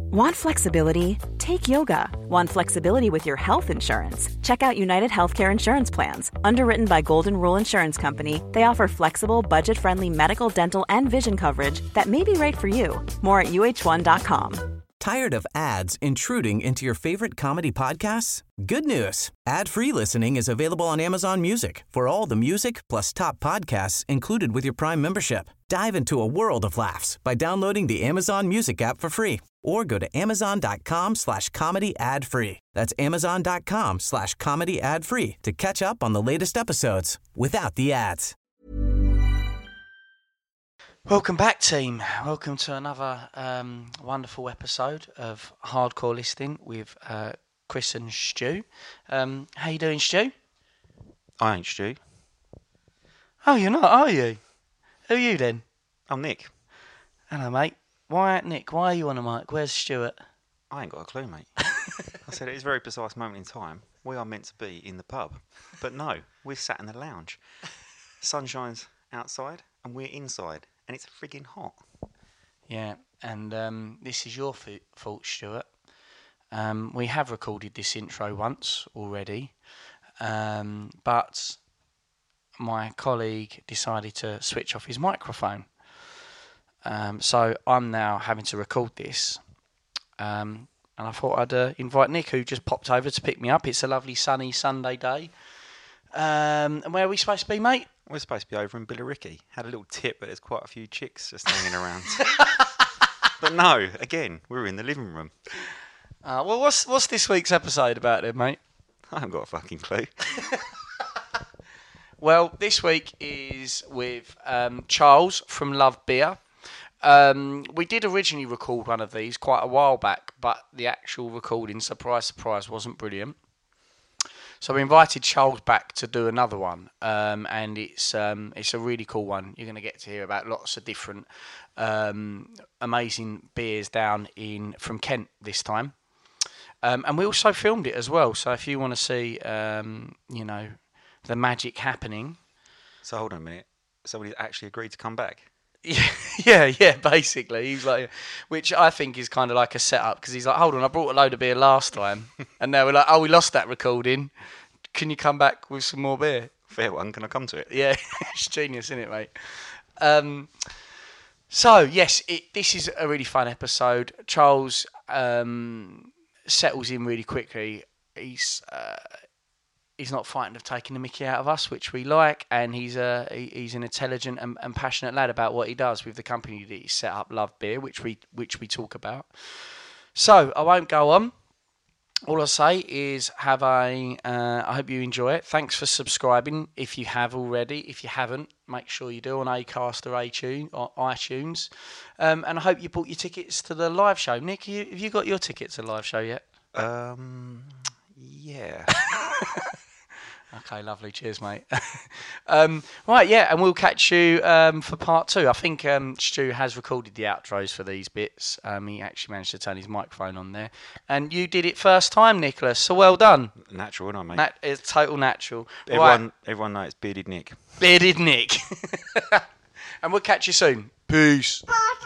Want flexibility? Take yoga. Want flexibility with your health insurance? Check out United Healthcare Insurance Plans. Underwritten by Golden Rule Insurance Company, they offer flexible, budget-friendly medical, dental, and vision coverage that may be right for you. More at uh1.com. Tired of ads intruding into your favorite comedy podcasts? Good news. Ad-free listening is available on Amazon Music for all the music plus top podcasts included with your Prime membership. Dive into a world of laughs by downloading the Amazon Music app for free or go to amazon.com/comedy ad-free. That's amazon.com/comedy ad-free to catch up on the latest episodes without the ads. Welcome back, team. Welcome to another wonderful episode of Hardcore Listing with Chris and Stu. How you doing, Stu? I ain't Stu. Oh, you're not, are you? Who are you then? I'm Nick. Hello, mate. Why, Nick? Why are you on the mic? Where's Stuart? I ain't got a clue, mate. I said at this very precise moment in time, we are meant to be in the pub. But no, we're sat in the lounge. Sun shines outside and we're inside. And it's frigging hot. Yeah, and this is your fault, Stuart. We have recorded this intro once already, but my colleague decided to switch off his microphone. So I'm now having to record this. And I thought I'd invite Nick, who just popped over to pick me up. It's a lovely sunny Sunday day. And where are we supposed to be, mate? We're supposed to be over in Billericay. Had a little tip, but there's quite a few chicks just hanging around. But no, again, we're in the living room. Well, what's this week's episode about then, mate? I haven't got a fucking clue. Well, this week is with Charles from Love Beer. We did originally record one of these quite a while back, but the actual recording, surprise, surprise, wasn't brilliant. So we invited Charles back to do another one, and it's a really cool one. You're going to get to hear about lots of different amazing beers down from Kent this time. And we also filmed it as well, so if you want to see, the magic happening. So hold on a minute. Somebody actually agreed to come back? Yeah, basically. He's like, which I think is kind of like a setup, because he's like, hold on, I brought a load of beer last time, and now we're like, oh, we lost that recording. Can you come back with some more beer? Fair one, can I come to it? Yeah, it's genius, isn't it, mate? So, yes, this is a really fun episode. Charles settles in really quickly. He's not frightened of taking the mickey out of us, which we like, and he's an intelligent and passionate lad about what he does with the company that he set up, Love Beer, which we talk about. So I won't go on. All I'll say is I hope you enjoy it. Thanks for subscribing if you have already. If you haven't, make sure you do on Acast or iTunes. And I hope you bought your tickets to the live show. Nick, have you got your tickets to the live show yet? Yeah. Okay, lovely. Cheers, mate. Right, yeah, and we'll catch you for part 2. I think Stu has recorded the outros for these bits. He actually managed to turn his microphone on there. And you did it first time, Nicholas, so well done. Natural, isn't I, mate? It's total natural. Everyone knows it's Bearded Nick. Bearded Nick. And we'll catch you soon. Peace.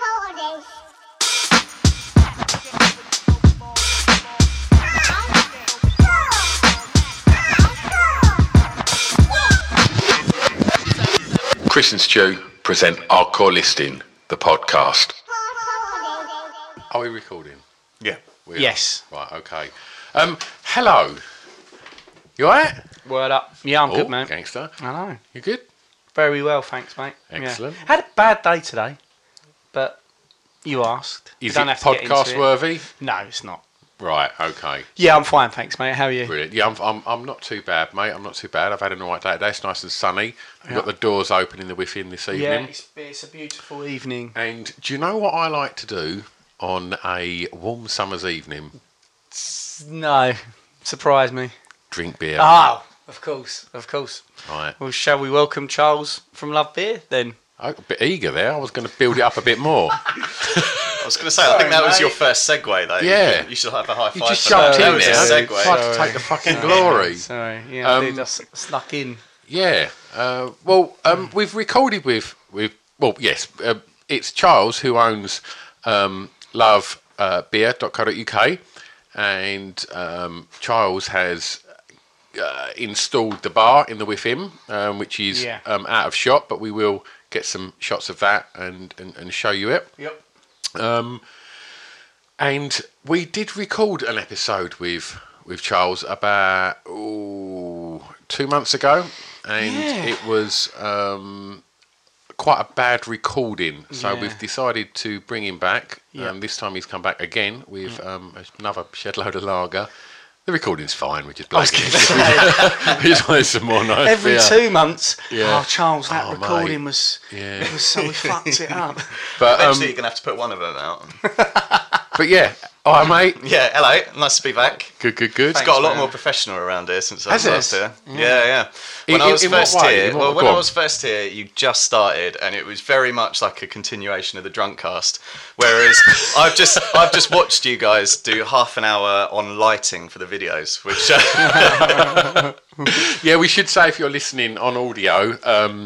Chris and Stu present Hardcore Listing, the podcast. Are we recording? Yeah. Yes. Right, okay. Hello. You alright? Word up. Yeah, I'm good, man. Gangster. I know. You good? Very well, thanks, mate. Excellent. Yeah. Had a bad day today, but you asked. Is it podcast worthy? No, it's not. Right, okay. Yeah, I'm fine, thanks, mate. How are you? Brilliant. Yeah, I'm not too bad, mate. I'm not too bad. I've had an alright day today. It's nice and sunny. We've got the doors open in the within this evening. Yeah, it's a beautiful evening. And do you know what I like to do on a warm summer's evening? No, surprise me. Drink beer. Oh, of course. Right. Well, shall we welcome Charles from Love Beer then? I'm a bit eager there. I was going to build it up a bit more. I was going to say, I think that was your first segue, though. Yeah. You should have a high five. You just jumped in there. Segue. Tried to take the fucking glory. Sorry. Yeah, I just snuck in. Yeah. We've recorded with yes, it's Charles who owns Love beer.co.uk, and Charles has installed the bar in the Within, which is out of shot, but we will get some shots of that and show you it. Yep. And we did record an episode with Charles about 2 months ago, and it was quite a bad recording. So we've decided to bring him back. This time he's come back again with another shed load of lager. The recording's fine. We just we just wanted some more nice Every beer. 2 months. Yeah. Oh, Charles, that Oh, recording mate. was so we fucked it up. But Eventually, you're going to have to put one of them out. but yeah, all right, mate. Yeah, hello. Nice to be back. Good. It's got a lot more professional around here since I was Has it? last here. Yeah. When In- I was in what first way? here, In what- well, when go I on. was first here, you just started, and it was very much like a continuation of the Drunk Cast. Whereas I've just watched you guys do half an hour on lighting for the videos, which Yeah, we should say if you're listening on audio,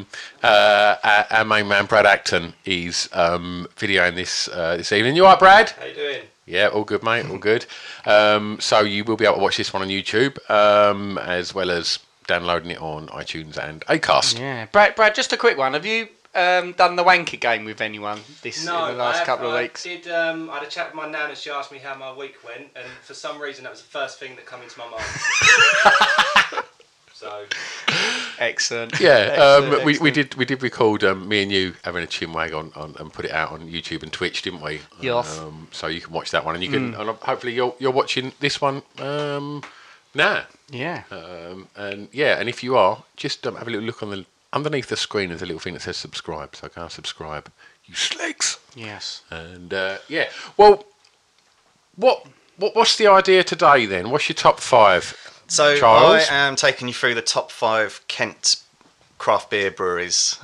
our main man Brad Acton is videoing this evening. You all right, Brad? How you doing? Yeah, all good, mate. All good. So you will be able to watch this one on YouTube, as well as downloading it on iTunes and Acast. Yeah, Brad. Just a quick one. Have you done the wanker game with anyone in the last couple of weeks? I had a chat with my nan and she asked me how my week went, and for some reason that was the first thing that came into my mind. So Excellent. Yeah, we did record me and you having a chinwag on and put it out on YouTube and Twitch, didn't we? Yes. So you can watch that one, and you can and hopefully you're watching this one now. Yeah. And if you are, just have a little look on the underneath the screen. There's a little thing that says subscribe. So go and subscribe, you slicks. Yes. And well, what's the idea today then? What's your top 5? So Charles? I am taking you through the top 5 Kent craft beer breweries.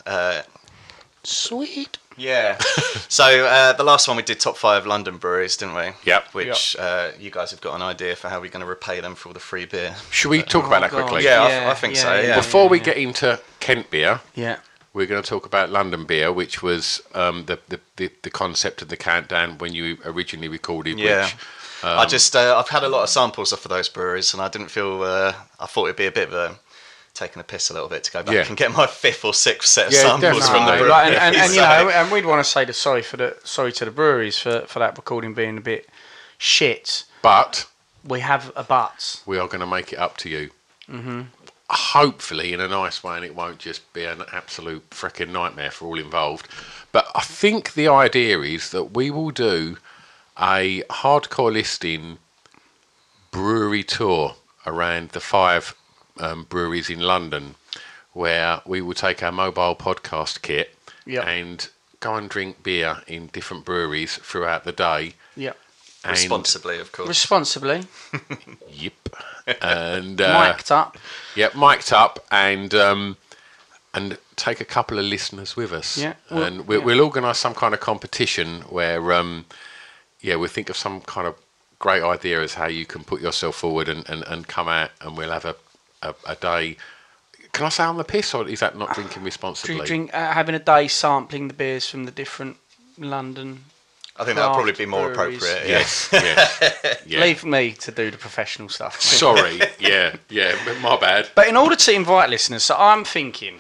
Sweet. Yeah. So the last one we did top 5 London breweries, didn't we? Yep. Which you guys have got an idea for how we're going to repay them for all the free beer. Should we talk about that God. quickly? Yeah, I think so. Yeah. Before we get into Kent beer, Yeah. we're going to talk about London beer, which was the concept of the countdown when you originally recorded. Yeah. Which, I've had a lot of samples off of those breweries, and I didn't feel. I thought it'd be a bit of taking a piss a little bit to go back and get my 5th or 6th set of samples from the brewery. Right, and you know, and we'd want to say sorry to the breweries for that recording being a bit shit. but We have a but. we are going to make it up to you. Mm-hmm. Hopefully in a nice way, and it won't just be an absolute freaking nightmare for all involved. But I think the idea is that we will do a hardcore listing brewery tour around the 5 breweries in London, where we will take our mobile podcast kit and go and drink beer in different breweries throughout the day. Yep. And Responsibly, of course. Responsibly. Yep. And Mic'd up. Yep, mic'd up, and take a couple of listeners with us. Yeah. And we'll organise some kind of competition where we'll think of some kind of great idea as how you can put yourself forward and come out, and we'll have a day. Can I say on the piss, or is that not drinking responsibly? Having a day sampling the beers from the different London. I think that'll probably craft be more breweries. appropriate. Yes. Yeah. Leave me to do the professional stuff. mate. Sorry. Yeah. My bad. But in order to invite listeners, so I'm thinking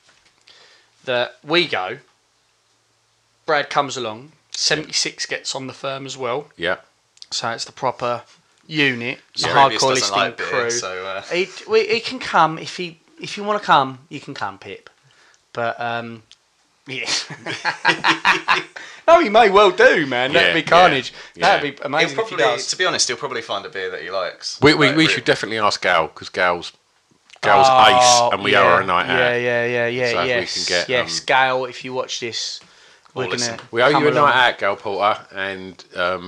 that we go. Brad comes along. 76 gets on the firm as well. Yeah. So it's the proper unit. It's a Previous hardcore doesn't listing like beer, crew. so, He can come if you want to come. You can come, Pip. But yeah. No, he may well do, man. That'd be carnage. Yeah. That'd be amazing if he does. To be honest, he'll probably find a beer that he likes. We should definitely ask Gal, because Gal's ace, and we are a night out. Yeah. So if we yes, can get, yes, Gail. If you watch this, we're listen. gonna. We owe come you a along. night out, Gal Porter, and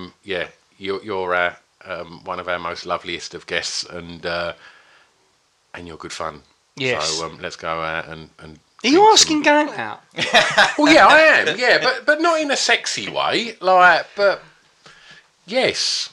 you're one of our most loveliest of guests, and you're good fun. Yes. So let's go out and Are you asking Gail out? Well, yeah, I am. Yeah, but not in a sexy way. But yes.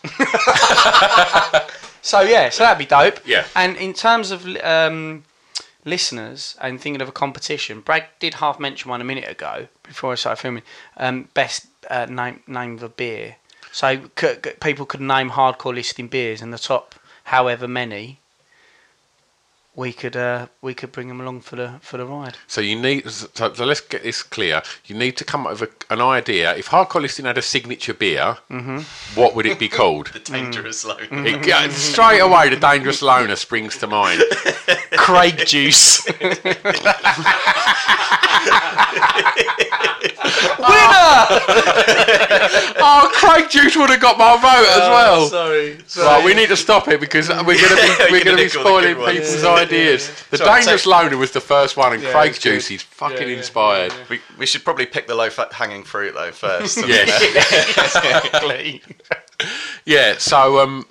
So that'd be dope. Yeah. And in terms of listeners and thinking of a competition, Brad did half mention one a minute ago before I started filming. Best name of a beer. So people could name hardcore listing beers, and the top, however many, we could bring them along for the ride. So you need. So let's get this clear. You need to come up with an idea. If Hardcore Listing had a signature beer, what would it be called? The Dangerous Loner. Straight away, the Dangerous Loner springs to mind. Craig Juice. Winner! Oh, Craig Juice would have got my vote as well. Sorry. Right, we need to stop it because we're going to be spoiling people's ideas. The Dangerous Loner was the first one, and Craig Juice, he's fucking inspired. We should probably pick the low-hanging fruit though first. Exactly. Yeah. So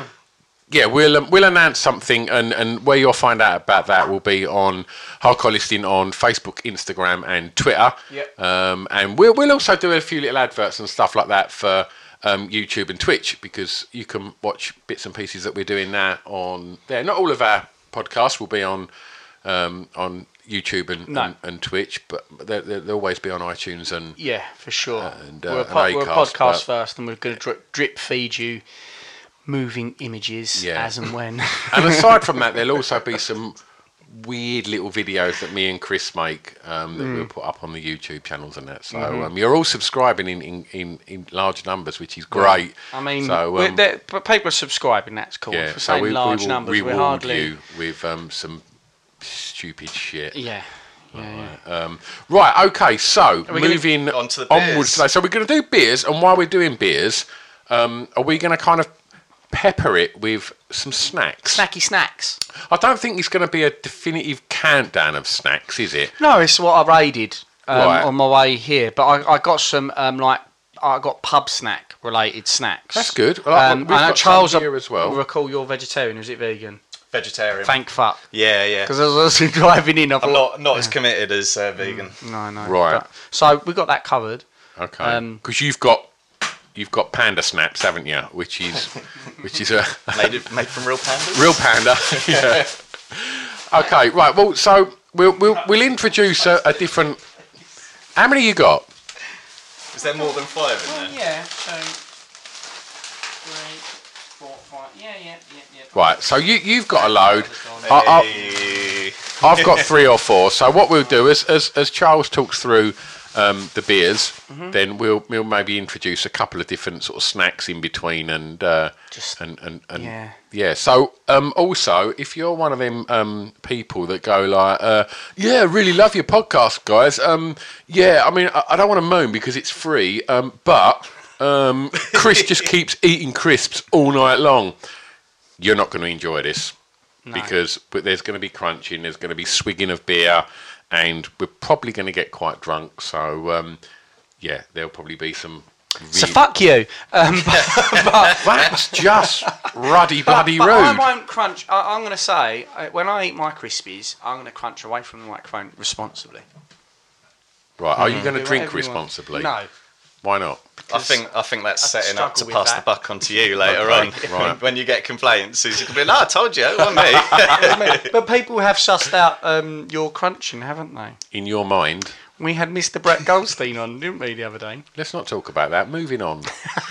we'll announce something, and where you'll find out about that will be on Hardcore Listing on Facebook, Instagram, and Twitter. Yep. And we'll also do a few little adverts and stuff like that for YouTube and Twitch, because you can watch bits and pieces that we're doing now on there. Not all of our podcasts will be on YouTube and Twitch, but they'll always be on iTunes and for sure. And, we're a podcast first, and we're going to drip feed you moving images as and when. And aside from that, there'll also be some weird little videos that me and Chris make that we'll put up on the YouTube channels and that. So you're all subscribing in large numbers, which is great. I mean, so, but people are subscribing. That's cool. Yeah, For so saying large we will numbers, reward we're hardly. you with some stupid shit. Yeah. Right, okay, so moving on to the onwards beers? today. So we're going to do beers, and while we're doing beers, are we going to kind of pepper it with some snacks? Snacky snacks. I don't think it's going to be a definitive countdown of snacks, is it? No, it's what I raided Right. on my way here. But I got some I got pub snack related snacks. That's good. Well, we've got Charles, some here as well. I recall you're vegetarian. Was it vegan? Vegetarian. Thank fuck. Yeah. Because I was driving in. I'm not as committed as vegan. No. Right. But, so we got that covered. Okay. Because you've got panda snaps, haven't you? Which is a made from real pandas. Real panda. Yeah. Okay. Right. Well, so we'll introduce a different. How many you got? Is there more than 5 in there? Yeah. So 3, 4, 5. Yeah. Right. So you've got a load. Hey. I've got 3 or 4. So what we'll do is, as Charles talks through the beers, then we'll maybe introduce a couple of different sort of snacks in between, and So also, if you're one of them people that go like, really love your podcast, guys. I mean, I don't want to moan because it's free, but Chris just keeps eating crisps all night long. You're not going to enjoy this because there's going to be crunching, there's going to be swigging of beer. And we're probably going to get quite drunk, so there'll probably be some. So fuck you. But that's just bloody rude. I won't crunch. I'm going to say when I eat my Crispies, I'm going to crunch away from the microphone responsibly. Right? Are you going to drink responsibly? No. Why not? I think that's setting up to struggle with pass the buck on to you later on. Right. When you get complaints, you can be like, I told you, it wasn't me. But people have sussed out your crunching, haven't they? In your mind. We had Mr. Brett Goldstein on, didn't we, the other day? Let's not talk about that. Moving on.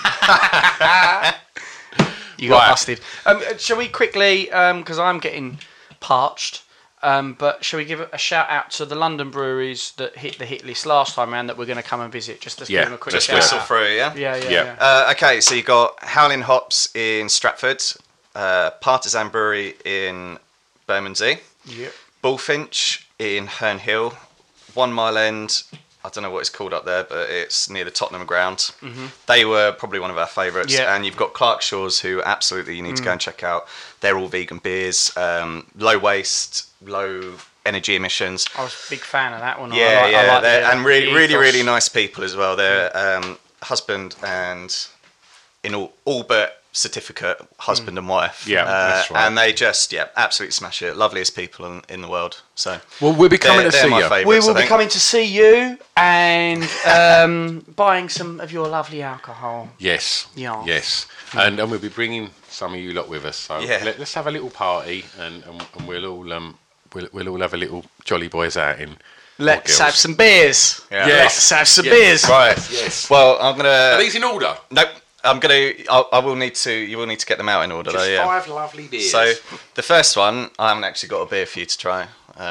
You got busted. Shall we quickly, because I'm getting parched, but shall we give a shout out to the London breweries that hit the hit list last time around that we're going to come and visit? Just to give them a quick just shout whistle out. through, yeah? Yeah. Okay, so you got Howling Hops in Stratford, Partisan Brewery in Bermondsey, Bullfinch in Herne Hill, 1 Mile End, I don't know what it's called up there, but it's near the Tottenham ground. They were probably one of our favourites. Yeah. And you've got Clarkshaws, who absolutely you need to go and check out. They're all vegan beers, low waste, low energy emissions. I was a big fan of that one. Yeah, I like and really nice people as well. They're husband and in all but certificate, husband and wife. Yeah, that's right. And they just absolutely smash it. Loveliest people in the world. So well, we'll be coming to see my you. favourites, We will I be think. coming to see you and buying some of your lovely alcohol. Yes. Yeah. Yes. And we'll be bringing some of you lot with us. So let's have a little party, and we'll all we'll all have a little jolly boys outing. Let's have some beers. Yeah. Yes. Let's have some beers. Right. Yes. Well, I'm gonna. Are these in order? Nope. I will need to. You will need to get them out in order. Just though, yeah. 5 lovely beers. So the first one, I haven't actually got a beer for you to try.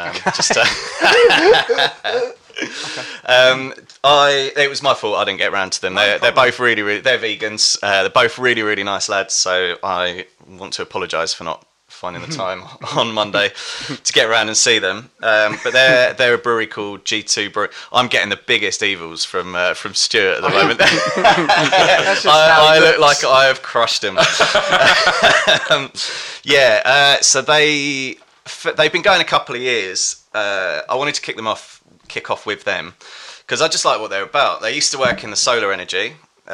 It was my fault I didn't get around to them. They're both really they're vegans. They're both really nice lads. So I want to apologise for not finding the time on Monday to get around and see them. But they're a brewery called G2 Brewery. I'm getting the biggest evils from Stuart at the moment. I look like I have crushed him. So they've been going a couple of years. I wanted to kick off with them because I just like what they're about. They used to work in the solar energy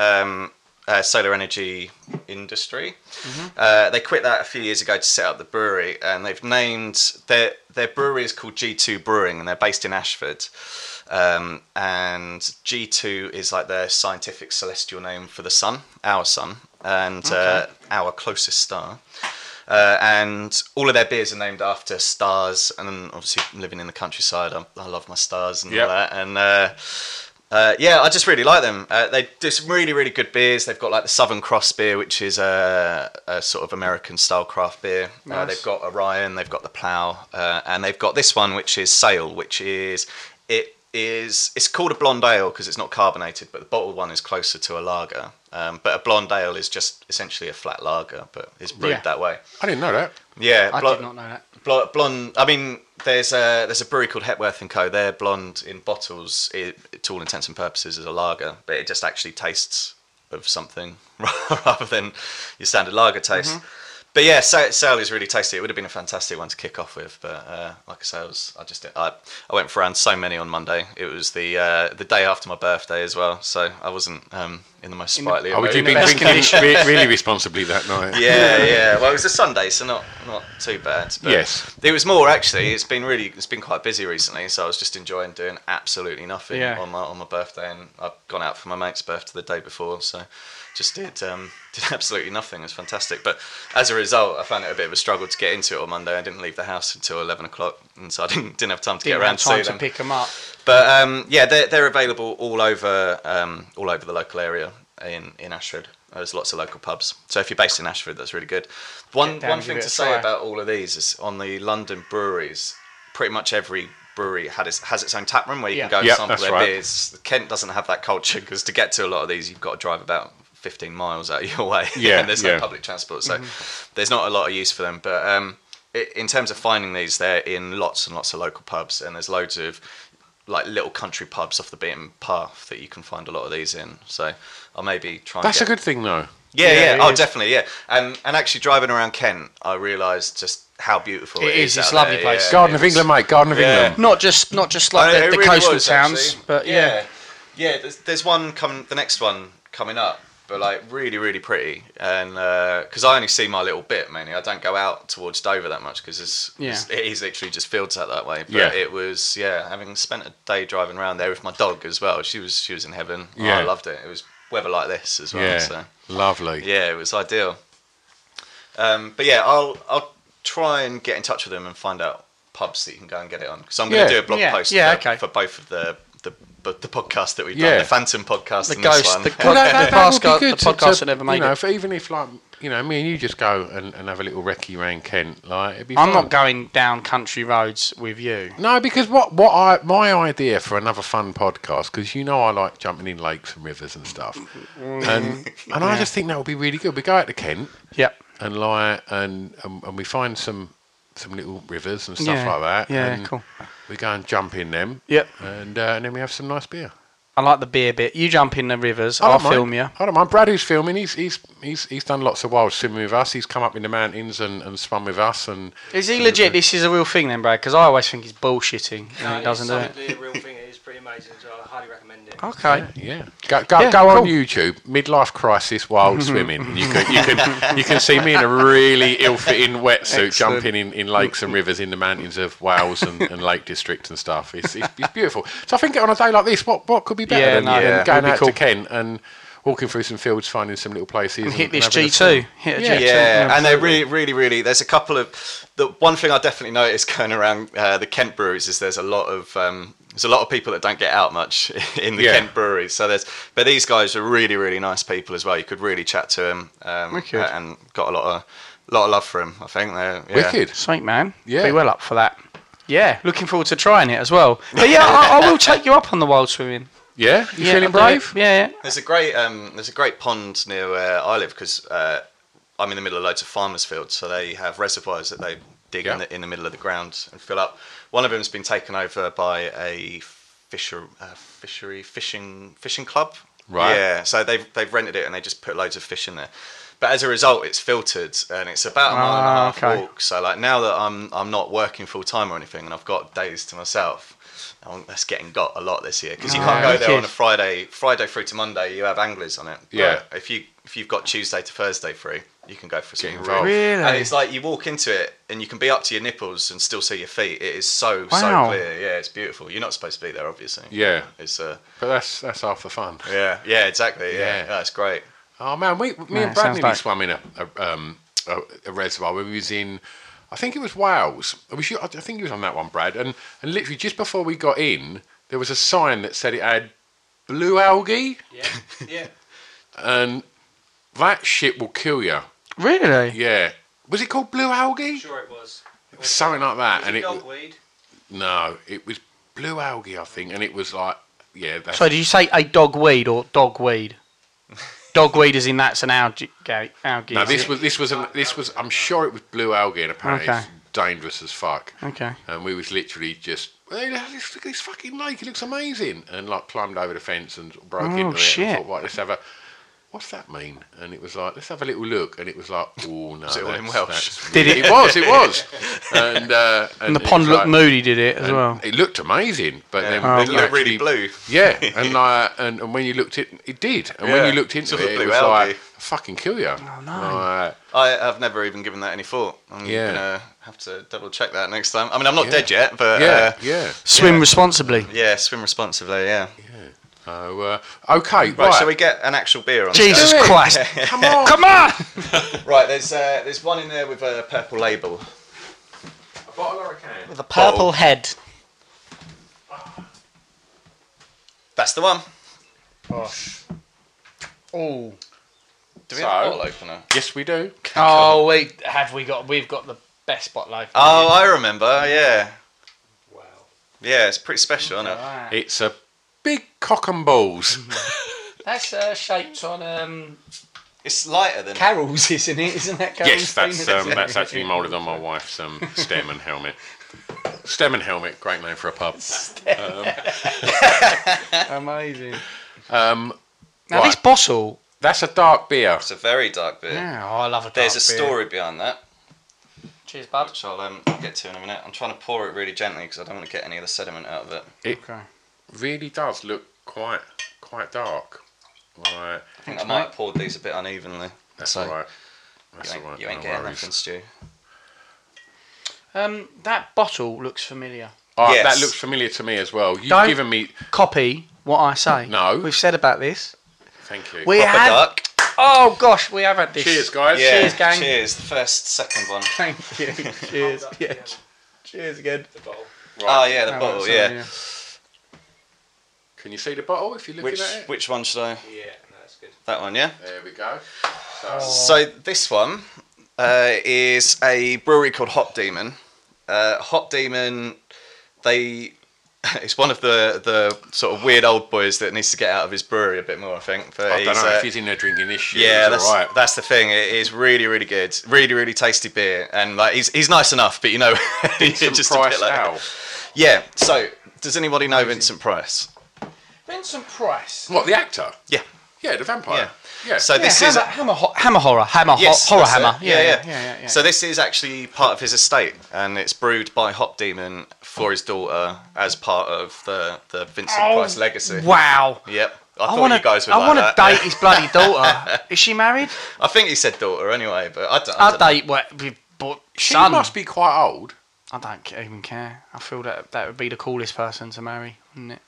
industry. They quit that a few years ago to set up the brewery, and they've named their brewery is called G2 Brewing, and they're based in Ashford. And G2 is like their scientific celestial name for the sun, our sun, and our closest star. And all of their beers are named after stars, and obviously living in the countryside, I love my stars and all that. And I just really like them. They do some really good beers. They've got like the Southern Cross beer, which is a sort of American style craft beer. Nice. They've got Orion, they've got the Plough, and they've got this one, which is Sail, which is it's called a blonde ale because it's not carbonated, but the bottled one is closer to a lager. But a blonde ale is just essentially a flat lager, but it's brewed that way. I didn't know that. Yeah, I did not know that. Blonde. I mean, there's a brewery called Hepworth and Co. They're blonde in bottles. To all intents and purposes, is a lager, but it just actually tastes of something rather than your standard lager taste. But yeah, Sail is really tasty. It would have been a fantastic one to kick off with, but like I say, I went for around so many on Monday. It was the day after my birthday as well, so I wasn't in the most sprightly. Would you been drinking really responsibly that night? Yeah. Well, it was a Sunday, so not too bad. But yes, it was more actually. It's been quite busy recently, so I was just enjoying doing absolutely nothing on my birthday, and I'd gone out for my mate's birthday the day before, so. Just did absolutely nothing. It was fantastic, but as a result, I found it a bit of a struggle to get into it on Monday. I didn't leave the house until 11 o'clock, and so I didn't have time to get around to see them. To pick them up. But they're available all over the local area in Ashford. There's lots of local pubs. So if you're based in Ashford, that's really good. One thing to say about all of these is on the London breweries, pretty much every brewery has its own tap room where you can go and sample their beers. Kent doesn't have that culture because to get to a lot of these, you've got to drive about 15 miles out of your way, and there's no public transport, so there's not a lot of use for them. But in terms of finding these, they're in lots and lots of local pubs, and there's loads of like little country pubs off the beaten path that you can find a lot of these in. So I'll maybe try. That's a good thing, though. Yeah. Oh, definitely, yeah. And actually driving around Kent, I realised just how beautiful it is. It's a lovely place. Yeah, Garden of England, mate. Garden of England. Not just like the really coastal towns, actually. But yeah. There's one coming. The next one coming up. But like really pretty, and because I only see my little bit mainly, I don't go out towards Dover that much because it is literally just fields out that way. But it was having spent a day driving around there with my dog as well. She was in heaven. I loved it. It was weather like this as well. Yeah, so. Lovely. Yeah, it was ideal. But yeah, I'll try and get in touch with them and find out pubs that you can go and get it on because I'm going to do a blog post for both of the podcast that we've done, the Phantom podcast, the Ghost, this one. the podcast that never made it. Even if like me and you just go and have a little recce around Kent, like it'd be I'm fun. not going down country roads with you. No, because my idea for another fun podcast, because I like jumping in lakes and rivers and stuff, and I just think that would be really good. We go out to Kent, and and we find some little rivers and stuff like that. Yeah, and cool. We go and jump in them. Yep. And then we have some nice beer. I like the beer bit. You jump in the rivers. I'll film you. I don't mind. Brad, who's filming, he's done lots of wild swimming with us. He's come up in the mountains and swum with us. And is he legit? This is a real thing then, Brad? Because I always think he's bullshitting and he doesn't do it. It's a real thing. It is pretty amazing. So I highly recommend it. Okay. Yeah. Go on YouTube. Midlife crisis wild swimming. You can see me in a really ill-fitting wetsuit jumping in lakes and rivers in the mountains of Wales and Lake District and stuff. It's beautiful. So I think on a day like this, what could be better than going out to Kent and walking through some fields, finding some little places. And hit this having a G2. swim. Hit a Yeah. G2. Yeah, and they're really. There's a couple of the one thing I definitely noticed going around the Kent breweries is there's a lot of people that don't get out much in the Kent breweries. So but these guys are really nice people as well. You could really chat to them, and got a lot of love for them. I think they're Wicked. Sweet, man. Yeah. Be well up for that. Yeah, looking forward to trying it as well. But yeah, I will take you up on the wild swimming. Yeah, you Yeah, feeling I'll do brave? it. Yeah. There's a great pond near where I live because I'm in the middle of loads of farmers' fields, so they have reservoirs that they dig in the middle of the ground and fill up. One of them's been taken over by a fishing club. Right. Yeah, so they've rented it and they just put loads of fish in there. But as a result, it's filtered and it's about a mile and a half walk. So like now that I'm not working full time or anything and I've got days to myself, that's getting got a lot this year because you can't go there on a Friday through to Monday. You have anglers on it. Yeah. But if you've got Tuesday to Thursday free, you can go for some involved. Really? And it's like you walk into it and you can be up to your nipples and still see your feet. It is so clear. Yeah, it's beautiful. You're not supposed to be there, obviously. Yeah. It's But that's half the fun. yeah, exactly. Yeah, that's great. Oh man, me and Brad nearly swam in a reservoir when we was in, I think it was Wales. I think he was on that one, Brad. And literally just before we got in, there was a sign that said it had blue algae. Yeah. And that shit will kill you. Really? Yeah. Was it called blue algae? Sure it was. Something like that. Was And it it dogweed? no, it was blue algae, I think, and it was like, yeah. That's, So did you say a dogweed or dogweed? Dogweed as in that's an algae. no, this was. I'm sure it was blue algae, and apparently Okay. it's dangerous as fuck. Okay. And we was literally just, hey, look at this fucking lake. It looks amazing, and like climbed over the fence and broke into it. Shit. And thought, right, let's have a. What's that mean? And it was like, let's have a little look. And it was like, oh no. Was it all in Welsh? Did it? It was. And And the it pond was looked like- moody, did it, as and well? It looked amazing, but then Oh, It when you looked really actually- blue. Yeah, and when you looked it did. And when Yeah. you looked into Sort of it, it blue was algae. like, fucking kill you. Oh no. I have never even given that any thought. I'm gonna have to double check that next time. I mean, I'm not dead yet, but yeah. Swim responsibly. swim responsibly. Yeah. So, okay, Right, shall we get an actual beer on? Jesus Do it. Christ. Come on. Come on! Right, there's one in there with a purple label. A bottle or a can? With a purple head. That's the one. Oh. Do we have a bottle opener? Yes, we do. Oh, we've got the best bottle opener. Oh, I remember. Yeah. Wow. Yeah, it's pretty special, isn't it? Right. It's a big cock and balls. That's shaped on It's lighter than. Carols, isn't it? Isn't that Carols? Yes, that's actually moulded on my wife's stem and helmet. Stem and helmet, great name for a pub. Amazing. Now Now this bottle. that's a dark beer. It's a very dark beer. Yeah, I love a dark There's a beer. story behind that, Cheers, bud. which I'll get to in a minute. I'm trying to pour it really gently because I don't want to get any of the sediment out of it. It Okay. really does look quite dark. Right, I think I might have poured these a bit unevenly. that's So all right. That's all right. You ain't no getting worries. nothing, Stu. That bottle looks familiar. Oh, Yes. that looks familiar to me as well. You've Don't- given me. Copy what I say. No. We've said about this. Thank you. We Proper have. dark. Oh gosh, we have had this. Cheers, guys. Yeah, Cheers, gang. Cheers. The second one. Thank you. Cheers. Yeah. Cheers again. The bottle. Oh yeah, the bottle. sorry, Yeah. Can you see the bottle if you're looking at it? Which one should I? Yeah, no, that's good. That one, yeah. There we go. So this one is a brewery called Hop Demon. Hop Demon, it's one of the sort of weird old boys that needs to get out of his brewery a bit more, I think. But I don't know if he's in there drinking this shit. yeah, it's all right. that's the thing. It is really, really good. Really, really tasty beer, and like he's nice enough, but you know, Vincent just Price a bit like Owl. yeah. So does anybody know Vincent Price? Vincent Price. What, the actor? Yeah. Yeah, the vampire. Yeah. So this is Hammer Horror. Yes, Horror that's Hammer. it. Yeah. So this is actually part of his estate, and it's brewed by Hop Demon for his daughter as part of the Vincent Price legacy. Wow. Yep. I thought you guys would I like want that. to date his bloody daughter. Is she married? I think he said daughter anyway, but I don't I'll know. date but She son. must be quite old. I don't even care. I feel that would be the coolest person to marry, wouldn't it?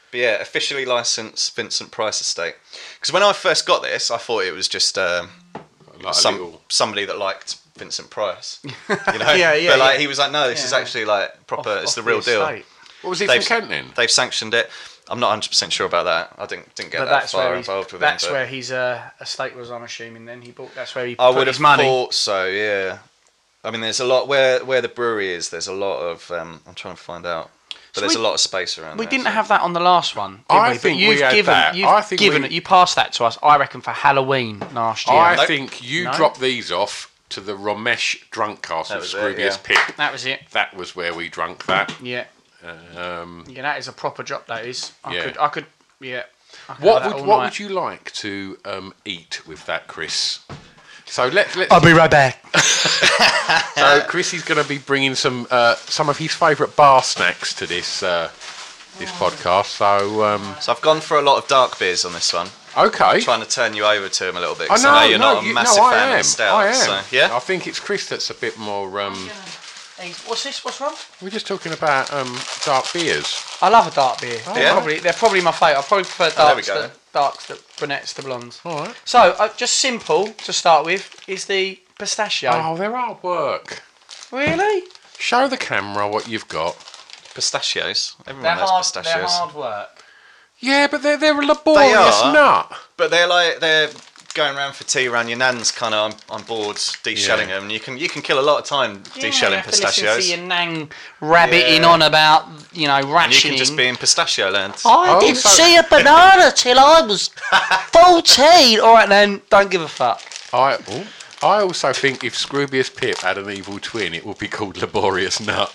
But yeah, officially licensed Vincent Price estate. Because when I first got this, I thought it was just somebody that liked Vincent Price. You know? Yeah. But like he was like, no, this is actually like proper. It's the real deal. What was he from Kent then? They've sanctioned it. I'm not 100% sure about that. I didn't get that far involved with it. That's where his estate was, I'm assuming. Then he bought. That's where he I put would his have money. thought so. Yeah. I mean, there's a lot where the brewery is. There's a lot of. I'm trying to find out. But there's a lot of space around there. We didn't have that on the last one. I think we had that. You passed that to us, I reckon, for Halloween last year. I think you dropped these off to the Romesh Drunk Castle of Scroobius Pip. That was it. That was where we drunk that. Yeah. Yeah, that is a proper drop. That is. I could. Yeah. What would you like to eat with that, Chris? So let's. I'll be right back. So Chris is going to be bringing some of his favourite bar snacks to this podcast. So I've gone for a lot of dark beers on this one. Okay. I'm trying to turn you over to him a little bit. I know you're not a massive fan of stout. I am. So, yeah. I think it's Chris that's a bit more. What's this? What's wrong? We're just talking about dark beers. I love a dark beer. Yeah? They're probably my favourite. I probably prefer darks to brunettes to blondes. All right. So, just simple to start with is the pistachio. Oh, they're hard work. Really? Show the camera what you've got. Pistachios. Everyone knows pistachios. They're hard work. Yeah, but they're a laborious nut. But they're going around for tea around your nan's kind of on board deshelling them. And you can kill a lot of time deshelling pistachios. You listen to your nan rabbiting on about rationing. And you can just be in pistachio land. I didn't see a banana till I was 14. All right then, don't give a fuck. I also think if Scroobius Pip had an evil twin, it would be called Laborious Nut.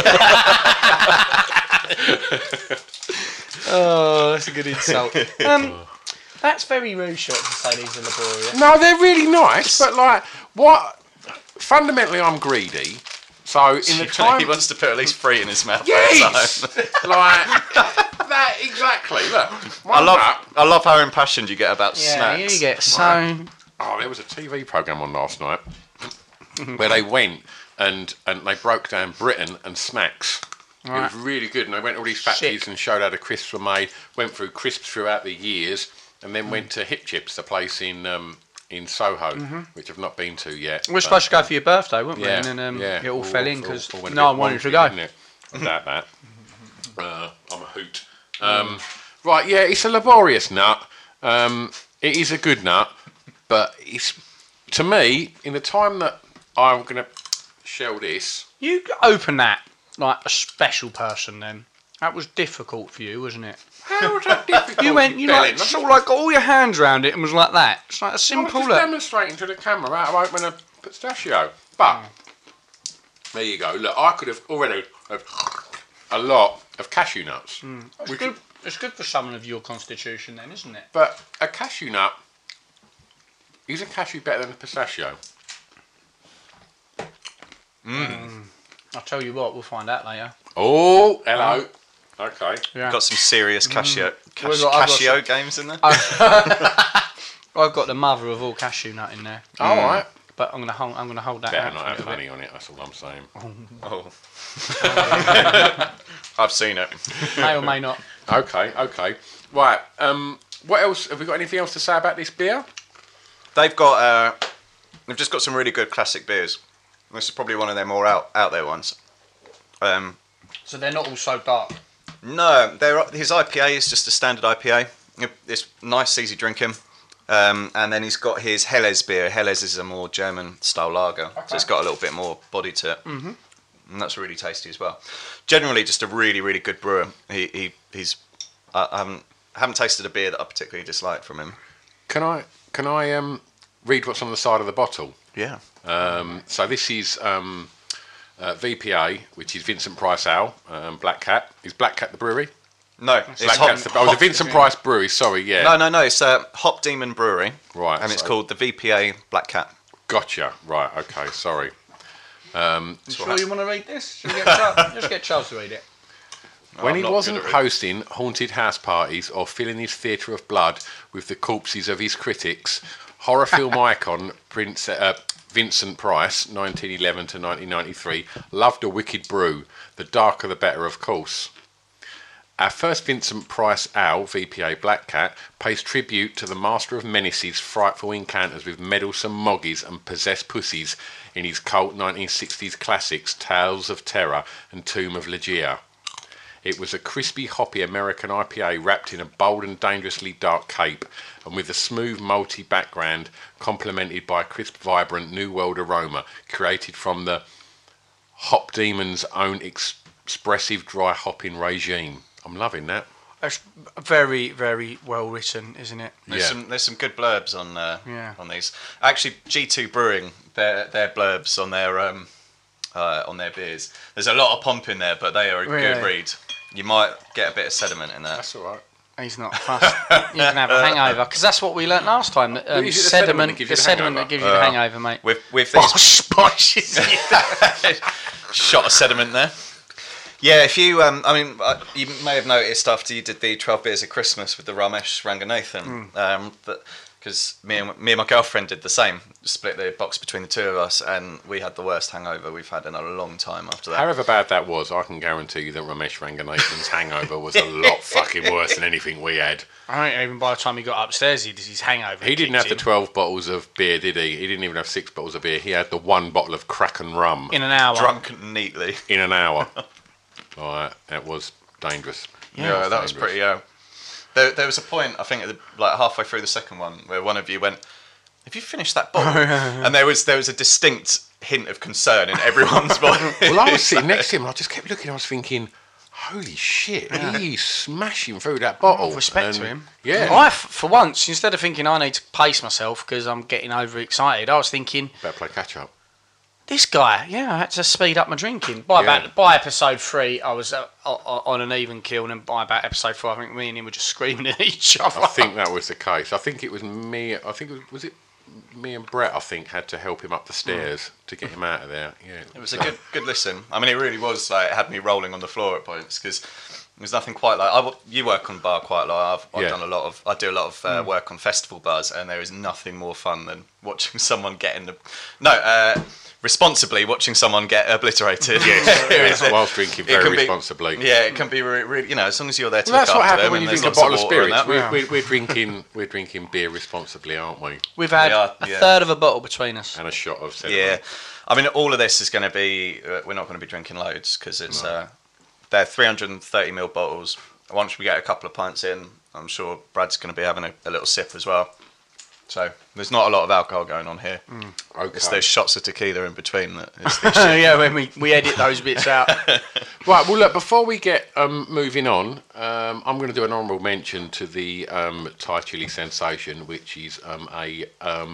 Oh, that's a good insult. That's very rude, short to say these are laborious. No, they're really nice, but what? Fundamentally, I'm greedy. So in the time he wants to put at least 3 in his mouth. Yes, that exactly. Look, I love how impassioned you get about snacks. You get so. Oh, there was a TV program on last night where they went and they broke down Britain and snacks. Right. It was really good, and they went to all these factories and showed how the crisps were made. Went through crisps throughout the years, and then went to Hip Chips, the place in Soho, which I've not been to yet. We were supposed to go for your birthday, weren't we? Yeah, and then it all fell in because no one wanted to go. That. I'm a hoot. Right, yeah, it's a laborious nut. It is a good nut, but it's, to me, in the time that I'm going to shell this... You open that like a special person then. That was difficult for you, wasn't it? How was that difficult? You sort of got all your hands around it and was like that. It's like a simple look. Demonstrating to the camera how to open a pistachio. But, there you go. Look, I could have already had a lot of cashew nuts. It's good for someone of your constitution then, isn't it? But a cashew nut, is a cashew better than a pistachio? I'll tell you what, we'll find out later. Oh, hello. Okay. Yeah. Got some serious Casio games in there. I've got the mother of all cashew nut in there. All right. But I'm gonna hold that. Better not have honey on it. That's all I'm saying. Oh. I've seen it. May or may not. Okay. Right. What else? Have we got anything else to say about this beer? They've just got some really good classic beers. This is probably one of their more out there ones. So they're not all so dark. No, his IPA is just a standard IPA. It's nice, easy drinking. And then he's got his Helles beer. Helles is a more German style lager, so it's got a little bit more body to it, and that's really tasty as well. Generally, just a really, really good brewer. He's I haven't tasted a beer that I particularly disliked from him. Can I read what's on the side of the bottle? Yeah. So this is VPA, which is Vincent Price Ale, Black Cat. Is Black Cat the brewery? No, it's the Vincent Price Brewery. Sorry, yeah. No. It's Hop Demon Brewery, right? And it's called the VPA Black Cat. Gotcha. Right. Okay. Sorry. Sure you want to read this? Just get Charles to read it. When he wasn't hosting haunted house parties or filling his theatre of blood with the corpses of his critics, horror film icon Vincent Price, 1911 to 1993, loved a wicked brew. The darker the better, of course. Our first Vincent Price Owl, VPA Black Cat, pays tribute to the master of menaces' frightful encounters with meddlesome moggies and possessed pussies in his cult 1960s classics Tales of Terror and Tomb of Ligeia. It was a crispy, hoppy American IPA wrapped in a bold and dangerously dark cape, and with a smooth, malty background complemented by a crisp, vibrant New World aroma created from the Hop Demon's own expressive dry hopping regime. I'm loving that. It's very, very well written, isn't it? There's some good blurbs on these. Actually, G2 Brewing, their blurbs on their beers. There's a lot of pomp in there, but they are a good read. You might get a bit of sediment in there. That's all right. He's not fussed. You can have a hangover, because that's what we learnt last time. That, sediment that gives you the hangover, mate. With these shot of sediment there. Yeah, if you, you may have noticed after you did the 12 Beers of Christmas with the Ramesh Ranganathan, because me and my girlfriend did the same, split the box between the two of us, and we had the worst hangover we've had in a long time after that. However bad that was, I can guarantee you that Ramesh Ranganathan's hangover was a lot fucking worse than anything we had. I think even by the time he got upstairs, his hangover. He didn't have the 12 bottles of beer, did he? He didn't even have 6 bottles of beer. He had the 1 bottle of Kraken rum. In an hour. Drunk neatly. In an hour. Right, that was dangerous. Yeah, that was pretty... There was a point, I think, like halfway through the second one, where one of you went, "Have you finished that bottle?" And there was a distinct hint of concern in everyone's voice. Well, I was sitting next to him, and I just kept looking. I was thinking, "Holy shit, he's smashing through that bottle." Respect to him. Yeah. I, for once, instead of thinking I need to pace myself because I'm getting overexcited, I was thinking, better play catch up. This guy, I had to speed up my drinking. By episode 3, I was on an even keel, and then by about episode 4, I think me and him were just screaming at each other. I think that was the case. I think it was me. I think was it me and Brett. I think had to help him up the stairs to get him out of there. Yeah, it was a good listen. I mean, it really was like it had me rolling on the floor at points because there's nothing quite like. You work on bar quite a lot. I've done a lot of. I do a lot of work on festival bars, and there is nothing more fun than watching someone get in the responsibly watching someone get obliterated. Yes, whilst drinking very responsibly. Yeah, it can be really, as long as you're there to look after them. That's what happens when you drink a bottle of spirits. We're drinking beer responsibly, aren't we? We've had a third of a bottle between us. And a shot of sediment. Yeah. I mean, all of this is going to be, we're not going to be drinking loads because it's, they're 330ml bottles. Once we get a couple of pints in, I'm sure Brad's going to be having a little sip as well. So there's not a lot of alcohol going on here. Okay. It's those shots of tequila in between that is the issue. Yeah, when we edit those bits out. Right, well, look, before we get moving on, I'm going to do an honourable mention to the Thai chili sensation, which is a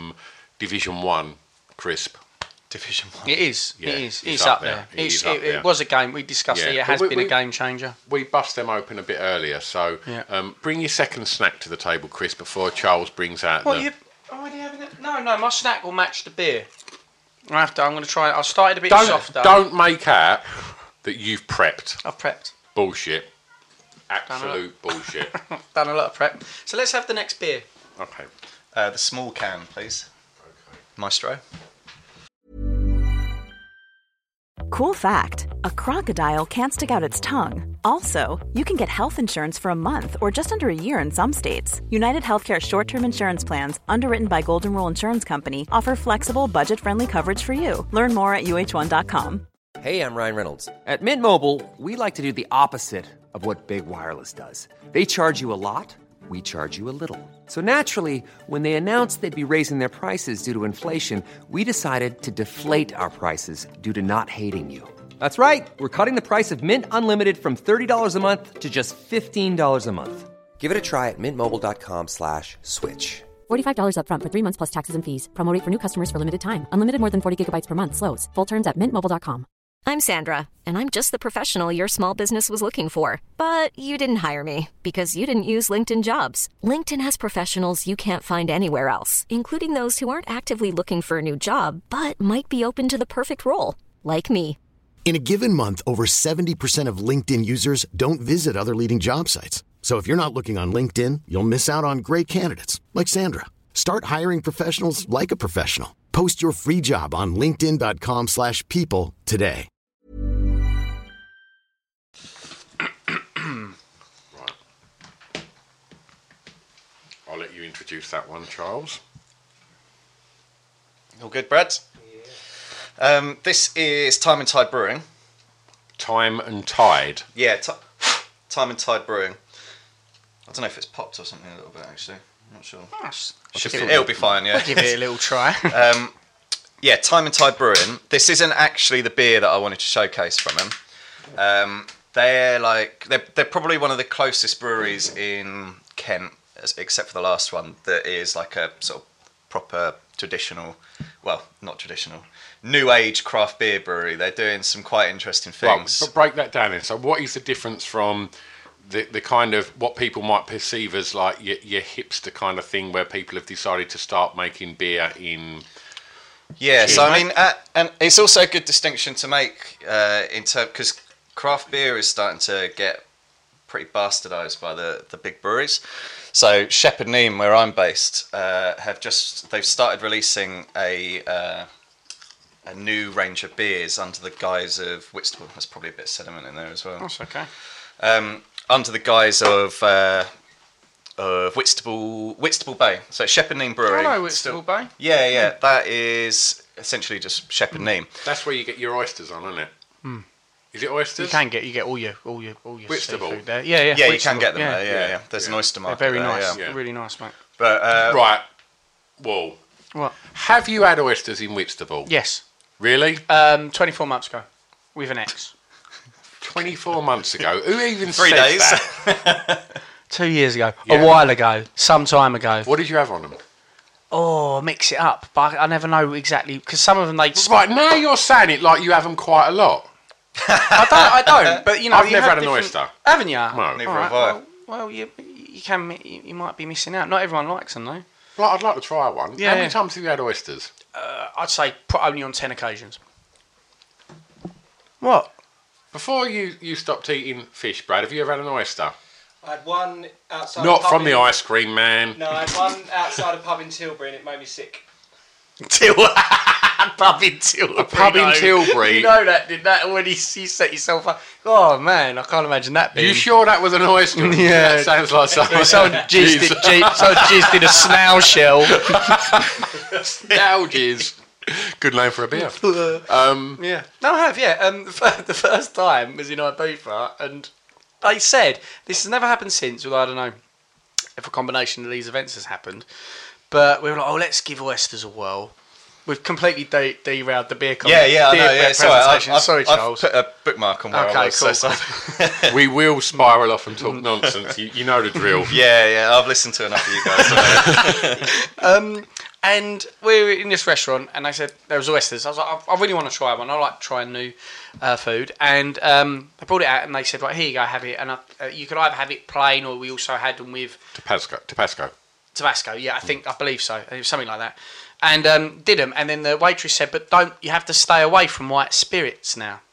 Division 1 crisp. Division 1. It is. Yeah, it is. It's up there. It was a game. We discussed it. It has been a game changer. We bust them open a bit earlier, so bring your second snack to the table, Chris, before Charles brings out you already having it? No, my snack will match the beer. I'm going to try it. I started a bit softer. Don't make out that you've prepped. I've prepped. Bullshit. Absolute bullshit. Done a lot of prep. So let's have the next beer. Okay. The small can, please. Okay. Maestro. Cool fact, a crocodile can't stick out its tongue. Also, you can get health insurance for a month or just under a year in some states. United Healthcare short-term insurance plans, underwritten by Golden Rule Insurance Company, offer flexible, budget-friendly coverage for you. Learn more at uh1.com. Hey, I'm Ryan Reynolds. At Mint Mobile, we like to do the opposite of what Big Wireless does. They charge you a lot. We charge you a little. So naturally, when they announced they'd be raising their prices due to inflation, we decided to deflate our prices due to not hating you. That's right. We're cutting the price of Mint Unlimited from $30 a month to just $15 a month. Give it a try at mintmobile.com/switch. $45 up front for 3 months plus taxes and fees. Promo rate for new customers for limited time. Unlimited more than 40 gigabytes per month. Slows full terms at mintmobile.com. I'm Sandra, and I'm just the professional your small business was looking for. But you didn't hire me because you didn't use LinkedIn Jobs. LinkedIn has professionals you can't find anywhere else, including those who aren't actively looking for a new job, but might be open to the perfect role, like me. In a given month, over 70% of LinkedIn users don't visit other leading job sites. So if you're not looking on LinkedIn, you'll miss out on great candidates like Sandra. Start hiring professionals like a professional. Post your free job on linkedin.com/people today. introduce that one, Charles. All good, Brad? Yeah. This is Time and Tide Brewing. Time and Tide? Yeah, Time and Tide Brewing. I don't know if it's popped or something a little bit, actually. I'm not sure. It'll be fine, yeah. I'll give it a little try. Yeah, Time and Tide Brewing. This isn't actually the beer that I wanted to showcase from them. They're probably one of the closest breweries in Kent, except for the last one, that is like a sort of proper traditional, well, not traditional, new age craft beer brewery. They're doing some quite interesting things. Well, but break that down then. So what is the difference from the kind of what people might perceive as like your hipster kind of thing, where people have decided to start making beer in? Yeah, so I mean, and it's also a good distinction to make in terms, because craft beer is starting to get pretty bastardised by the big breweries. So Shepherd Neame, where I'm based, they've started releasing a new range of beers under the guise of Whitstable. There's probably a bit of sediment in there as well. That's okay. Under the guise of Whitstable Bay. So Shepherd Neame Brewery. Hello, Whitstable Bay. Yeah. That is essentially just Shepherd Neame. That's where you get your oysters on, isn't it? Mm. Is it oysters? You get all your Whitstable seafood there. Yeah. Yeah, you can get them there. Yeah. There's an oyster market. They're very there, nice. Yeah. Really nice, mate. But right. Well, what? Have you had oysters in Whitstable? Yes. Really? 24 months ago, with an X. 24 months ago. Who even 3 says days? that? 2 years ago. Yeah. A while ago. Some time ago. What did you have on them? Oh, mix it up. But I never know exactly, because some of them they... Right, now you're saying it like you have them quite a lot. I don't. But you know, I've you never have had an different- oyster. Haven't you? No. Neither have I. Well, you might be missing out. Not everyone likes them though. Like, I'd like to try one. Yeah, How many yeah. times have you had oysters? I'd say only on 10 occasions. What? Before you stopped eating fish, Brad, have you ever had an oyster? I had one outside. Not a pub from the in- ice cream man. No, I had one outside a pub in Tilbury, and it made me sick. Pub in Tilbury. A pub in Tilbury. You know that, did that, when you set yourself up? Oh man, I can't imagine that being. You sure that was an oyster? Yeah. That sounds like something. Someone jizzed in a snail shell. Snail jizz. Good name for a beer. Yeah. No, I have, yeah. The first time was in Ibiza, and they said, this has never happened since, although I don't know if a combination of these events has happened, but we were like, oh, let's give oysters a whirl. We've completely derailed the beer I know. Yeah, Sorry, Charles. I've put a bookmark on where I was. cool. So. We will spiral off and talk nonsense. You know the drill. Yeah. I've listened to enough of you guys. And we were in this restaurant, and they said there was oysters. I was like, I really want to try one. I like trying new food. And they brought it out, and they said, right, here you go, have it. And you could either have it plain, or we also had them with Tabasco. Yeah, I believe so. It was something like that. And did them. And then the waitress said, but you have to stay away from white spirits now.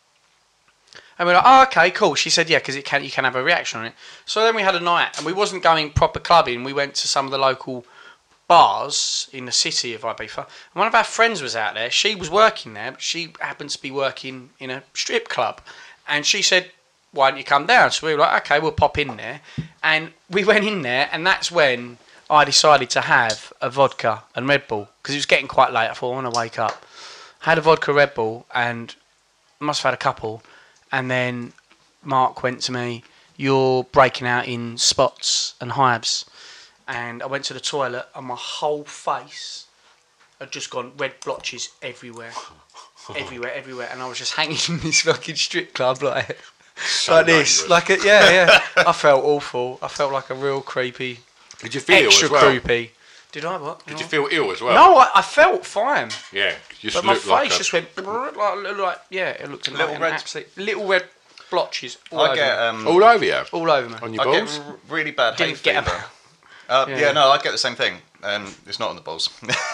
And we're like, oh, okay, cool. She said, yeah, because you can have a reaction on it. So then we had a night, and we wasn't going proper clubbing. We went to some of the local bars in the city of Ibiza. And one of our friends was out there. She was working there, but she happened to be working in a strip club. And she said, why don't you come down? So we were like, okay, we'll pop in there. And we went in there, and that's when I decided to have a vodka and Red Bull, because it was getting quite late. I thought, I want to wake up. I had a vodka Red Bull, and I must have had a couple. And then Mark went to me, you're breaking out in spots and hives. And I went to the toilet, and my whole face had just gone red blotches everywhere. everywhere. And I was just hanging in this fucking strip club like this. I felt awful. I felt like a real creepy. Did you feel extra as well? creepy? Did I what? Did you feel ill as well? No, I felt fine. Yeah, just but my looked face like just went like it looked like Little red- little red blotches all over me. all over you, all over me. on your I balls. get really bad hay Didn't get fever. Yeah. No, I get the same thing, and it's not on the balls.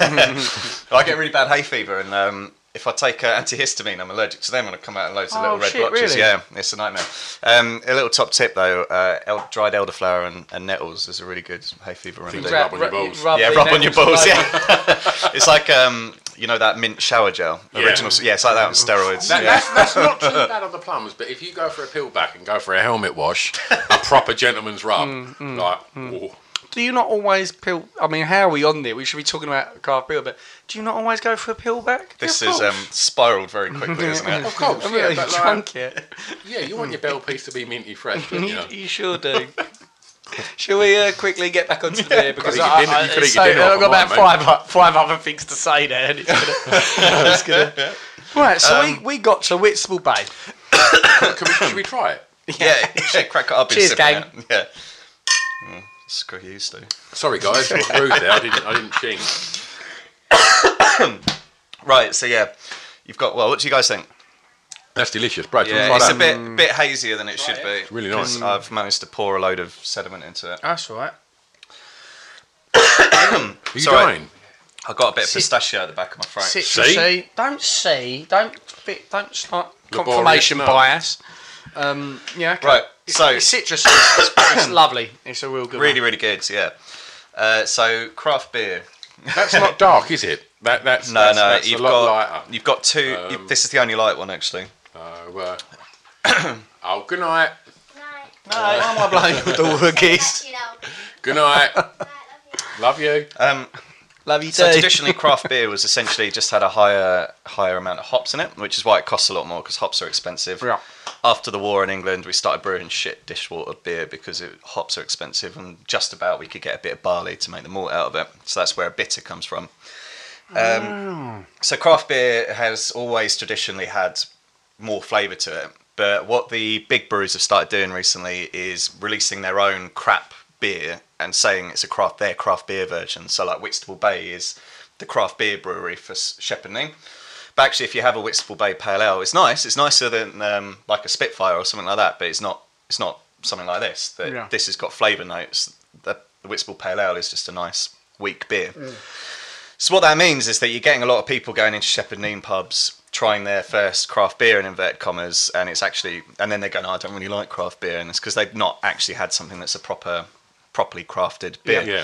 I get really bad hay fever, and if I take antihistamine, I'm allergic to them, and I come out in loads of little red blotches. Really? Yeah, it's a nightmare. A little top tip though: dried elderflower and nettles is a really good hay fever remedy. Rub on your balls. Rub on your balls. Yeah, it's like you know that mint shower gel, original. Yeah, it's like that on steroids. That's not too bad on the plumbers, but if you go for a peel back and go for a helmet wash, a proper gentleman's rub, do you not always peel? I mean, how are we on there? We should be talking about craft beer, but do you not always go for a peel back? This is spiraled very quickly, isn't it? Of course, I'm really but drunk yet. Yeah, you want your bell piece to be minty fresh, don't you? You sure do. Shall we quickly get back onto the beer? Because You could eat your dinner I've got off about of mine, five other things to say there. And it's gonna, Right, so we got to Whitstable Bay. Should we try it? Yeah, crack it up. Cheers, gang. Yeah. Screw you, Stu. Sorry, guys, rude there. I didn't ching. Right, so yeah, you've got. Well, what do you guys think? That's delicious, Brad. Yeah, it's a bit hazier than it should be. It's really nice. 'Cause I've managed to pour a load of sediment into it. That's all right. Are you dying? I got a bit of pistachio at the back of my throat. Citrusy. Don't start confirmation bias. Yeah. Okay. Right. So it's citrusy. It's lovely. It's a real good. Really, really good. Yeah. So craft beer. That's not dark, is it? That's you've a lot lighter. You've got two. This is the only light one, actually. Oh, good night. No, why am I blowing your door with geese? Good night. Love you. Love you too. So traditionally, craft beer was essentially just had a higher amount of hops in it, which is why it costs a lot more because hops are expensive. Yeah. After the war in England, we started brewing shit dishwater beer because hops are expensive, and just about we could get a bit of barley to make the malt out of it. So that's where a bitter comes from. So craft beer has always traditionally had more flavour to it, but what the big breweries have started doing recently is releasing their own crap beer and saying it's their craft beer version. So like Whitstable Bay is the craft beer brewery for Shepherd Neame. But actually, if you have a Whitstable Bay Pale Ale, it's nice. It's nicer than like a Spitfire or something like that. But it's not something like this. This has got flavour notes. The Whitstable Pale Ale is just a nice weak beer. So what that means is that you're getting a lot of people going into Shepherd Neame pubs, trying their first craft beer in inverted commas, and then they're going, I don't really like craft beer, and it's because they've not actually had something that's a properly crafted beer. Yeah.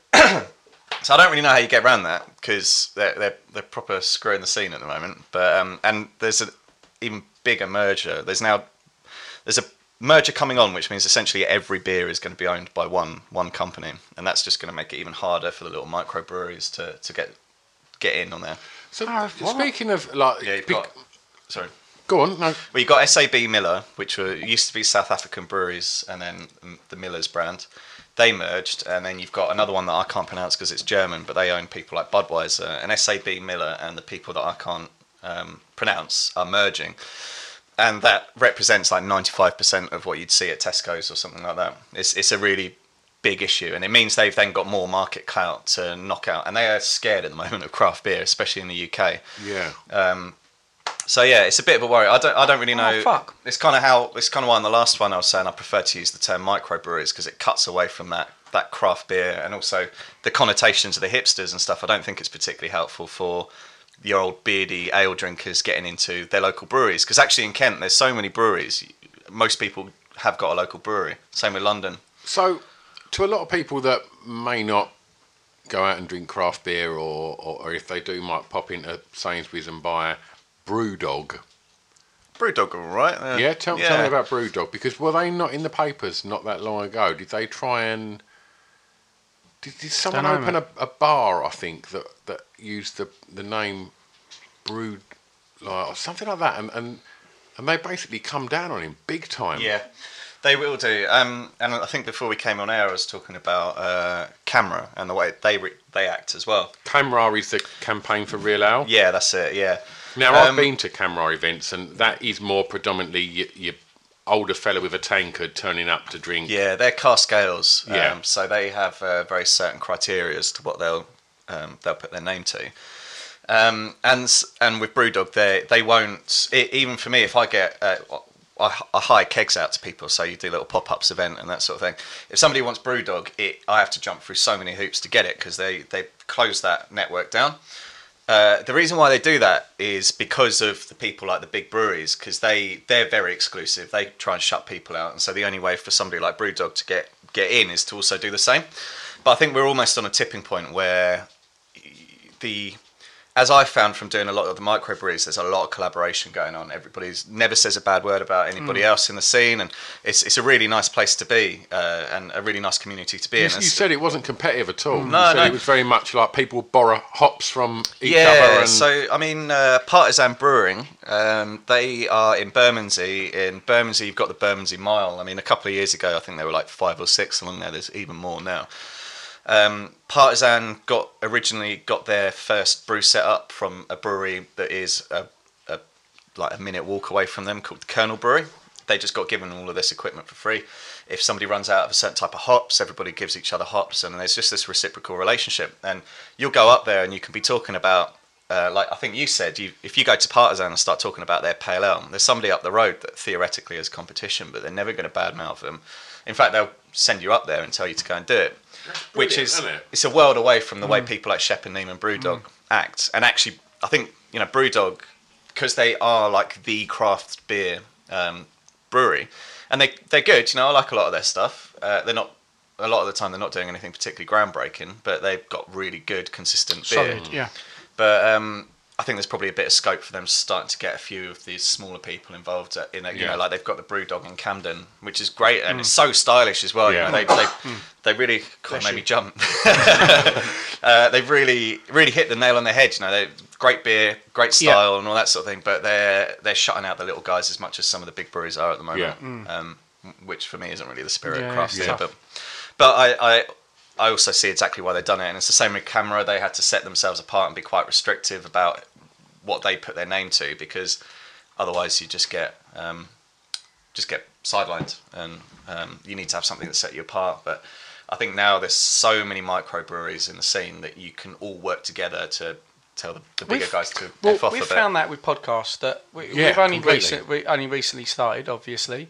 So I don't really know how you get around that because they're proper screwing the scene at the moment. But and there's an even bigger merger. There's a merger coming on, which means essentially every beer is going to be owned by one company, and that's just going to make it even harder for the little microbreweries to get in on there. So speaking of like, sorry. Go on. No. Well, you've got SAB Miller, which used to be South African breweries, and then the Miller's brand. They merged, and then you've got another one that I can't pronounce because it's German, but they own people like Budweiser, and SAB Miller and the people that I can't pronounce are merging. And that represents like 95% of what you'd see at Tesco's or something like that. It's a really big issue, and it means they've then got more market clout to knock out, and they are scared at the moment of craft beer, especially in the UK. Yeah. So yeah, it's a bit of a worry. I don't really know. Oh, fuck. It's kind of why in the last one I was saying I prefer to use the term microbreweries because it cuts away from that craft beer and also the connotations of the hipsters and stuff. I don't think it's particularly helpful for your old beardy ale drinkers getting into their local breweries because actually in Kent there's so many breweries. Most people have got a local brewery. Same with London. So to a lot of people that may not go out and drink craft beer or if they do might pop into Sainsbury's and buy Brewdog. Brewdog, all right. Yeah, tell me about Brewdog because were they not in the papers not that long ago? Did they try and did someone open a bar? I think that used the name Brewed or something like that, and they basically come down on him big time. Yeah, they will do. And I think before we came on air, I was talking about Camera and the way they act as well. Camera is the campaign for Real Ale. Yeah, that's it. Yeah. Now, I've been to Camera events, and that is more predominantly your older fella with a tankard turning up to drink. Yeah, they're cask ales. Yeah. So they have very certain criteria as to what they'll put their name to. And with Brewdog, they won't. Even for me, if I get I hire kegs out to people, so you do little pop-ups event and that sort of thing. If somebody wants Brewdog, I have to jump through so many hoops to get it because they close that network down. The reason why they do that is because of the people like the big breweries, because they're very exclusive. They try and shut people out, and so the only way for somebody like Brewdog to get in is to also do the same. But I think we're almost on a tipping point where the as I found from doing a lot of the microbreweries, there's a lot of collaboration going on. Everybody never says a bad word about anybody else in the scene, and it's a really nice place to be, and a really nice community to be in. You said it wasn't competitive at all. No, you said it was very much like people would borrow hops from each other. Yeah, so I mean, Partisan Brewing, they are in Bermondsey. In Bermondsey, you've got the Bermondsey Mile. I mean, a couple of years ago, I think there were like 5 or 6 along there. There's even more now. Partisan originally got their first brew set up from a brewery that is like a minute walk away from them, called the Colonel Brewery. They just got given all of this equipment for free. If somebody runs out of a certain type of hops, everybody gives each other hops, and there's just this reciprocal relationship. And you'll go up there and you can be talking about, like I think you said, if you go to Partisan and start talking about their pale ale, there's somebody up the road that theoretically is competition, but they're never going to badmouth them. In fact, they'll send you up there and tell you to go and do it. Which is, it's a world away from the way people like Shep and Neem and Brewdog act. And actually, I think, Brewdog, because they are like the craft beer brewery, and they're good, I like a lot of their stuff. They're not, a lot of the time they're not doing anything particularly groundbreaking, but they've got really good, consistent beer. Solid, yeah. But I think there's probably a bit of scope for them starting to get a few of these smaller people involved in it. Like they've got the Brewdog in Camden, which is great, and it's so stylish as well. Yeah. They really made me jump. They've really hit the nail on the head. They great beer, great style, and all that sort of thing. But they're shutting out the little guys as much as some of the big breweries are at the moment. Which for me isn't really the spirit of craft beer. But I also see exactly why they've done it, and it's the same with Camera. They had to set themselves apart and be quite restrictive about what they put their name to, because otherwise you just get sidelined, and you need to have something that set you apart. But I think now there's so many microbreweries in the scene that you can all work together to tell the bigger guys to F off a bit. We've found that with podcasts that we've only recently started, obviously.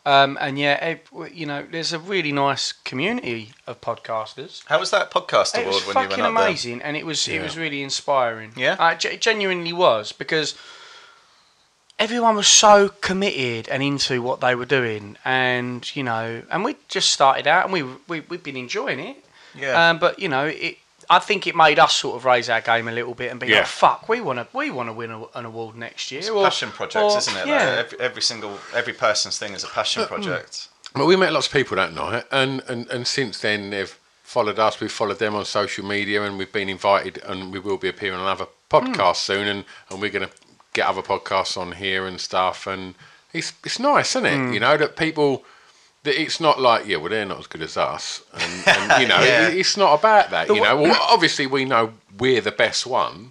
There's a really nice community of podcasters. How was that podcast award when you went up there? It was fucking amazing, and it was really inspiring. Yeah, it genuinely was, because everyone was so committed and into what they were doing, and and we just started out, and we've been enjoying it. Yeah. But I think it made us sort of raise our game a little bit and be like, "Fuck, we want to win an award next year." It's passion projects, isn't it? Yeah. Like every person's thing is a passion project. Well, we met lots of people that night, and since then they've followed us. We've followed them on social media, and we've been invited, and we will be appearing on other podcasts soon, and we're going to get other podcasts on here and stuff. And it's nice, isn't it? That people. It's not like, they're not as good as us, and it's not about that, Well, obviously we know we're the best one,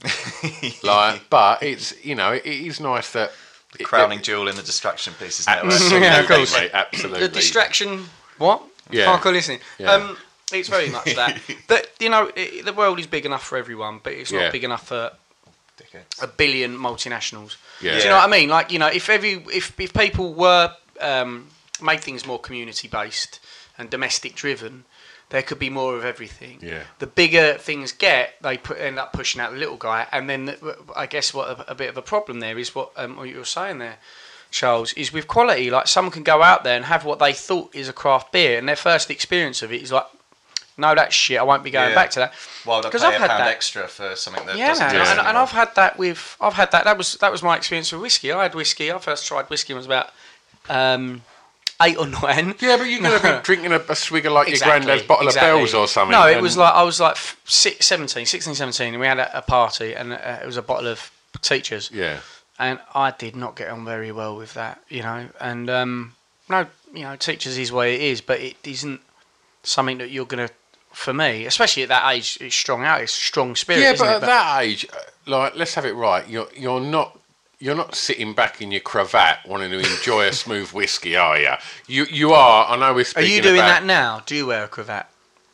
but it's, it is nice that the crowning jewel in the Distraction Pieces network. Absolutely, of course, mate, absolutely. The distraction, what? Yeah. Hardcore listening. Yeah. It's very much that. But the world is big enough for everyone, but it's not big enough for a billion multinationals. Yeah. Do you know what I mean? Like, if people were made things more community-based and domestic-driven, there could be more of everything. Yeah. The bigger things get, they end up pushing out the little guy, and then I guess what a bit of a problem there is what you were saying there, Charles, is with quality. Like, someone can go out there and have what they thought is a craft beer, and their first experience of it is like, no, that's shit. I won't be going back to that. Well, they'll pay a pound extra for something that doesn't do it. And I've had that. That was my experience with whiskey. I had whiskey. I first tried whiskey when I was about 8 or 9. Yeah, but you're going to be drinking a swigger like your granddad's bottle of Bells or something. No, it was like, I was like 16, 17, and we had a party, and it was a bottle of Teachers. Yeah. And I did not get on very well with that, and Teachers is what it is, but it isn't something that you're going to, for me, especially at that age, it's strong out, it's strong spirit. Yeah, but at that age, like, let's have it right, you're not sitting back in your cravat wanting to enjoy a smooth whiskey, are you? You are. I know we're speaking. Are you doing that now? Do you wear a cravat?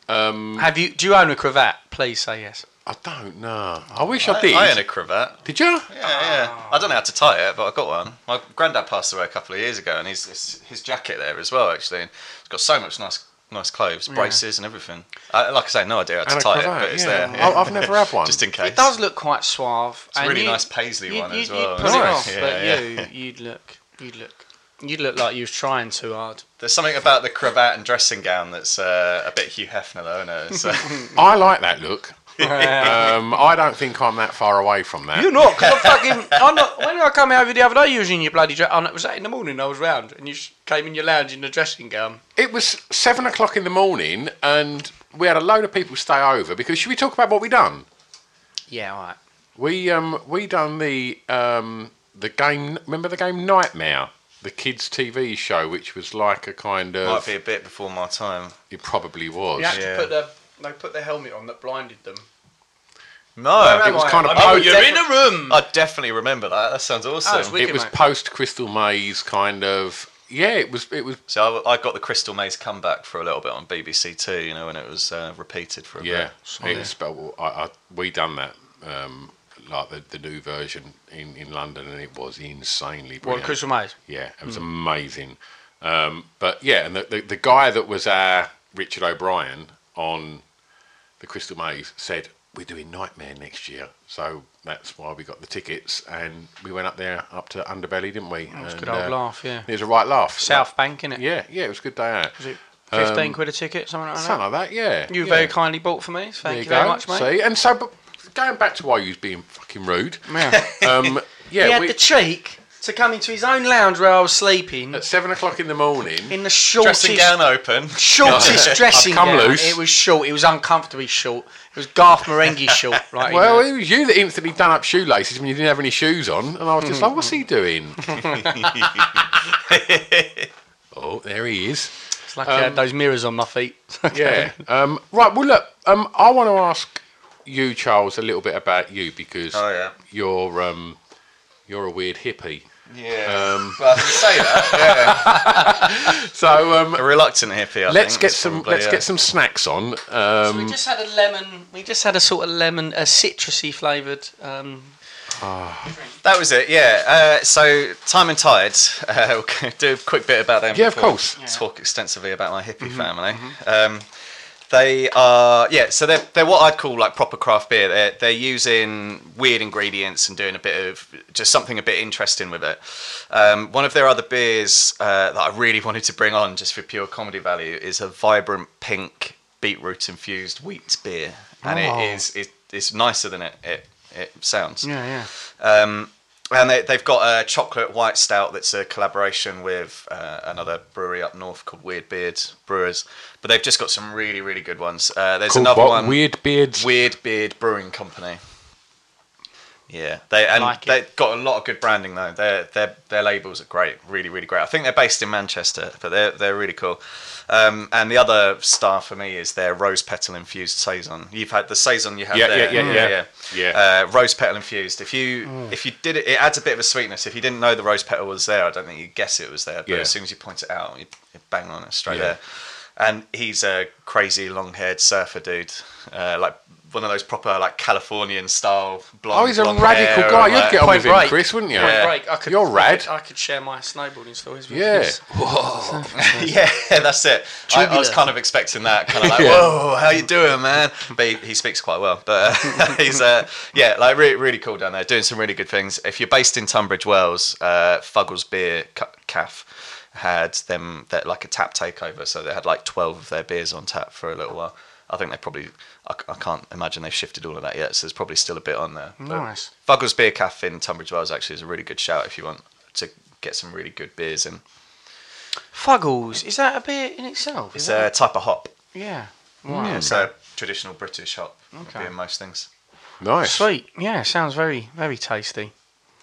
Do you own a cravat? Please say yes. I don't know. I wish I did. I own a cravat. Did you? Yeah. I don't know how to tie it, but I got one. My granddad passed away a couple of years ago, and his jacket there as well, actually. And it's got so much nice clothes, braces and everything. Like I say, no idea how to tie it, but it's there. Yeah. I've never had one. Just in case. It does look quite suave. It's a really nice paisley one as well. You'd pull it off, but you'd look like you was trying too hard. There's something about the cravat and dressing gown that's a bit Hugh Hefner, though, isn't it? I like that look. I don't think I'm that far away from that. You're not, because I'm not. When I come over the other day, you was in your bloody dress. Oh, it was 8 in the morning. I was round, and you came in your lounge in the dressing gown. It was 7 o'clock in the morning, and we had a load of people stay over because should we talk about what we done? Yeah, all right. We done the game. Remember the game Nightmare, the kids' TV show, which was like a kind of. Might be a bit before my time. It probably was. You had to put the helmet on that blinded them. No, it was kind of. You're in a room. I definitely remember that. That sounds awesome. It was post Crystal Maze kind of. Yeah, it was. So I got the Crystal Maze comeback for a little bit on BBC Two. You know, when it was repeated for a bit. Yeah, it was. We done that. Like the new version in London, and it was insanely brilliant. What, Crystal Maze? Yeah, it was amazing. But yeah, and the guy that was our Richard O'Brien on the Crystal Maze said, we're doing Nightmare next year. So that's why we got the tickets, and we went up there, up to Underbelly, didn't we? It was a good old laugh, yeah. It was a right laugh. South Bank, innit? Yeah, it was a good day out. Was it 15 quid a ticket, something like that? Something like that, yeah. You very kindly bought for me. Thank you very much, mate. See, and so, but going back to why you was being fucking rude. Yeah. He had the cheek to come into his own lounge where I was sleeping at 7 o'clock in the morning in the shortest dressing gown open, shortest dressing gown. Loose. It was short. It was uncomfortably short. It was Garth Marenghi short. Right. Well, it was you that instantly done up shoelaces when you didn't have any shoes on, and I was just like, "What's he doing?" Oh, there he is. It's like I had those mirrors on my feet. Yeah. Right. Well, look. I want to ask you, Charles, a little bit about you because you're a weird hippie. Yeah. Well, I can say that. Yeah. So a reluctant hippie. Let's get some snacks on. So we just had a lemon. We just had a sort of lemon, a citrusy flavoured. That was it. Yeah. So Time and Tide. We'll do a quick bit about them. Yeah, of course. Talk extensively about my hippie family. They are, so they're what I'd call like proper craft beer. They're using weird ingredients and doing a bit of just something a bit interesting with it. One of their other beers that I really wanted to bring on just for pure comedy value is a vibrant pink beetroot infused wheat beer, and it's nicer than it sounds. Yeah. And they've got a chocolate white stout that's a collaboration with another brewery up north called Weird Beard Brewers. But they've just got some really, really good ones. There's called another one. Weird Beard Brewing Company. Yeah, they've got a lot of good branding though. Their labels are great, really, really great. I think they're based in Manchester, but they're really cool. And the other star for me is their rose petal infused saison. You've had the saison you had there. Yeah. Rose petal infused. If you did it, it adds a bit of a sweetness. If you didn't know the rose petal was there, I don't think you'd guess it was there. But as soon as you point it out, you bang on it straight there. And he's a crazy long-haired surfer dude, like one of those proper like Californian style blonde. Oh, he's a radical guy. You'd get on with him, Chris, wouldn't you? You're rad. I could share my snowboarding stories with you. Yeah, that's it. I was kind of expecting that, kind of like, whoa, how you doing, man? But he speaks quite well. But he's like really, really cool down there, doing some really good things. If you're based in Tunbridge Wells, Fuggles Beer Caff had them like a tap takeover, so they had like 12 of their beers on tap for a little while. I think they probably, I can't imagine they've shifted all of that yet, so there's probably still a bit on there. Nice. Fuggles Beer Cafe in Tunbridge Wells actually is a really good shout if you want to get some really good beers in. Fuggles, is that a beer in itself? It's a type of hop. Yeah. Wow. Yeah, it's a traditional British hop. Okay. In most things. Nice. Sweet. Yeah, sounds very, very tasty.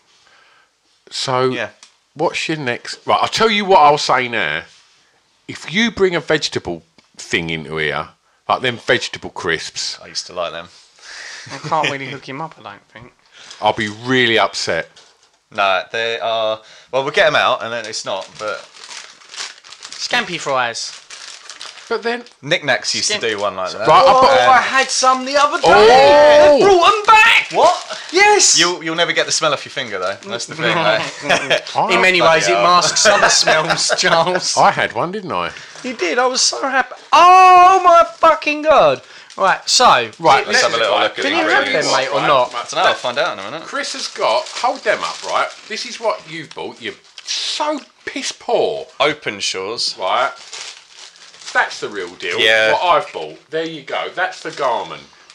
So, what's your next? Right, I'll tell you what I'll say now. If you bring a vegetable thing into here, like them vegetable crisps. I used to like them. I can't really hook him up, I don't think. I'll be really upset. No, they are... Well, we'll get them out, and then it's not, but... Scampi fries. But then... Knickknacks used to do one like that. Right, I had some the other day. Oh! They brought them back! What? Yes! You'll never get the smell off your finger, though. That's the thing, In many ways, it masks other smells, Charles. I had one, didn't I? You did. I was so happy. Oh, my fucking God. Right, so... Right, let's have a little look at Can you have them, mate, or not? I don't know. I'll find out in a minute. Chris has got... Hold them up, right? This is what you've bought. You're so piss poor. Openshaws. Right. That's the real deal. Yeah. What I've bought. There you go. That's the Garmin.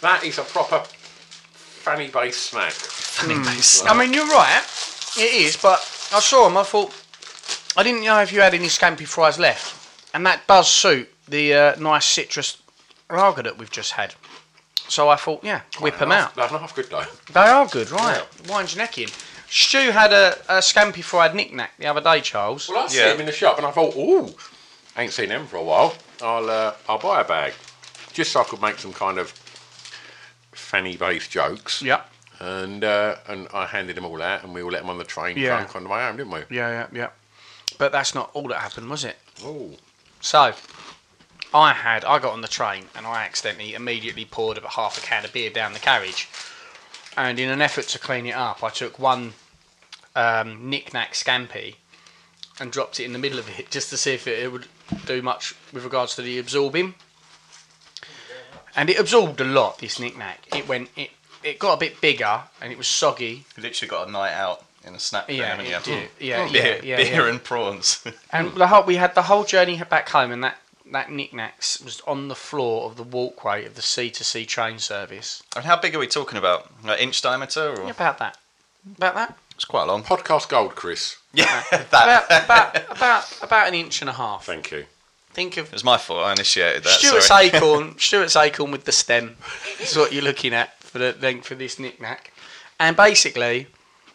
That is a proper fanny-based snack. I mean, you're right. It is, but I saw them. I thought I didn't know if you had any scampi fries left, and that does suit the nice citrus lager that we've just had. So I thought, yeah, whip them out. They're half good though. They are good, right? Winds your neck in. Stu had a scampi fried knick-knack the other day, Charles. Well, I see him in the shop, and I thought, ooh, ain't seen them for a while. I'll buy a bag, just so I could make some kind of fanny-based jokes. Yeah. And I handed them all out, and we all let them on the train drunk on the way home, didn't we? Yeah. But that's not all that happened, was it? Oh. So, I got on the train, and I accidentally immediately poured about half a can of beer down the carriage. And in an effort to clean it up, I took one knick-knack scampi and dropped it in the middle of it just to see if it would do much with regards to the absorbing. And it absorbed a lot, this knick-knack. It got a bit bigger and it was soggy. You literally got a night out in a snack bar, haven't you? Beer and prawns. And we had the whole journey back home, and that knick-knacks was on the floor of the walkway of the C2C train service. And how big are we talking about? Like inch diameter? Or? Yeah, about that. About that? It's quite long. Podcast gold, Chris. Yeah, about an inch and a half. Thank you. Think of it was my fault. I initiated that. Stuart's acorn with the stem is what you're looking at for the length of this knick-knack. And basically,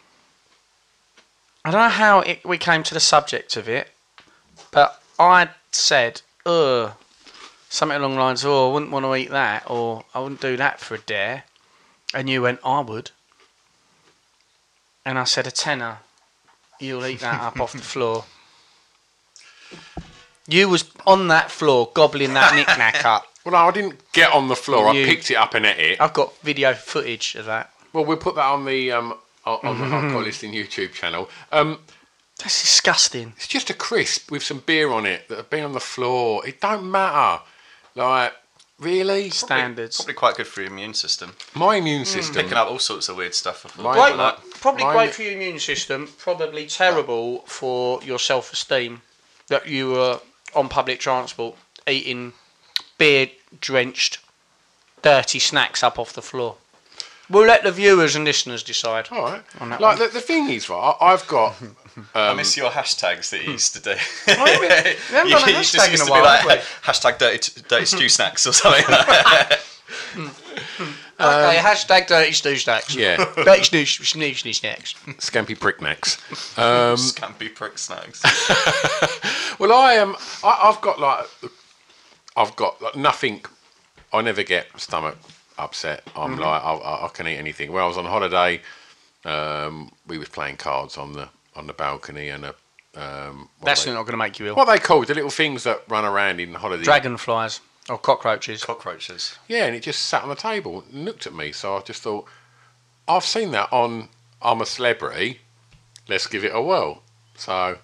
I don't know how we came to the subject of it, but I said, something along the lines, I wouldn't want to eat that, or I wouldn't do that for a dare. And you went, I would. And I said, a tenner, you'll eat that up off the floor. You was on that floor gobbling that knick-knack up. Well, no, I didn't get on the floor. I picked it up and ate it. I've got video footage of that. Well, we'll put that on the Hardcore Listing YouTube channel. That's disgusting. It's just a crisp with some beer on it that have been on the floor. It don't matter. Like, really? Standards. Probably quite good for your immune system. My immune system. Picking up all sorts of weird stuff. Probably great for your immune system. Probably terrible for your self-esteem that you were on public transport eating beer-drenched, dirty snacks up off the floor. We'll let the viewers and listeners decide. All right. Like the thing is, right? I've got. I miss your hashtags that you used to do. We haven't done a hashtag in a while, have we? Hashtag dirty stew snacks or something like that. Okay, hashtag dirty stew snacks. Yeah. Dirty stew snacks. Scampy prick necks. Scampy prick snacks. Well, I've got like nothing. I never get stomach upset. I'm like I can eat anything. When I was on holiday, we was playing cards on the balcony, and that's not going to make you ill. What are they called? The little things that run around in holiday. Dragonflies or cockroaches. Cockroaches. Yeah, and it just sat on the table and looked at me. So I just thought, I've seen that on I'm a Celebrity. Let's give it a whirl. So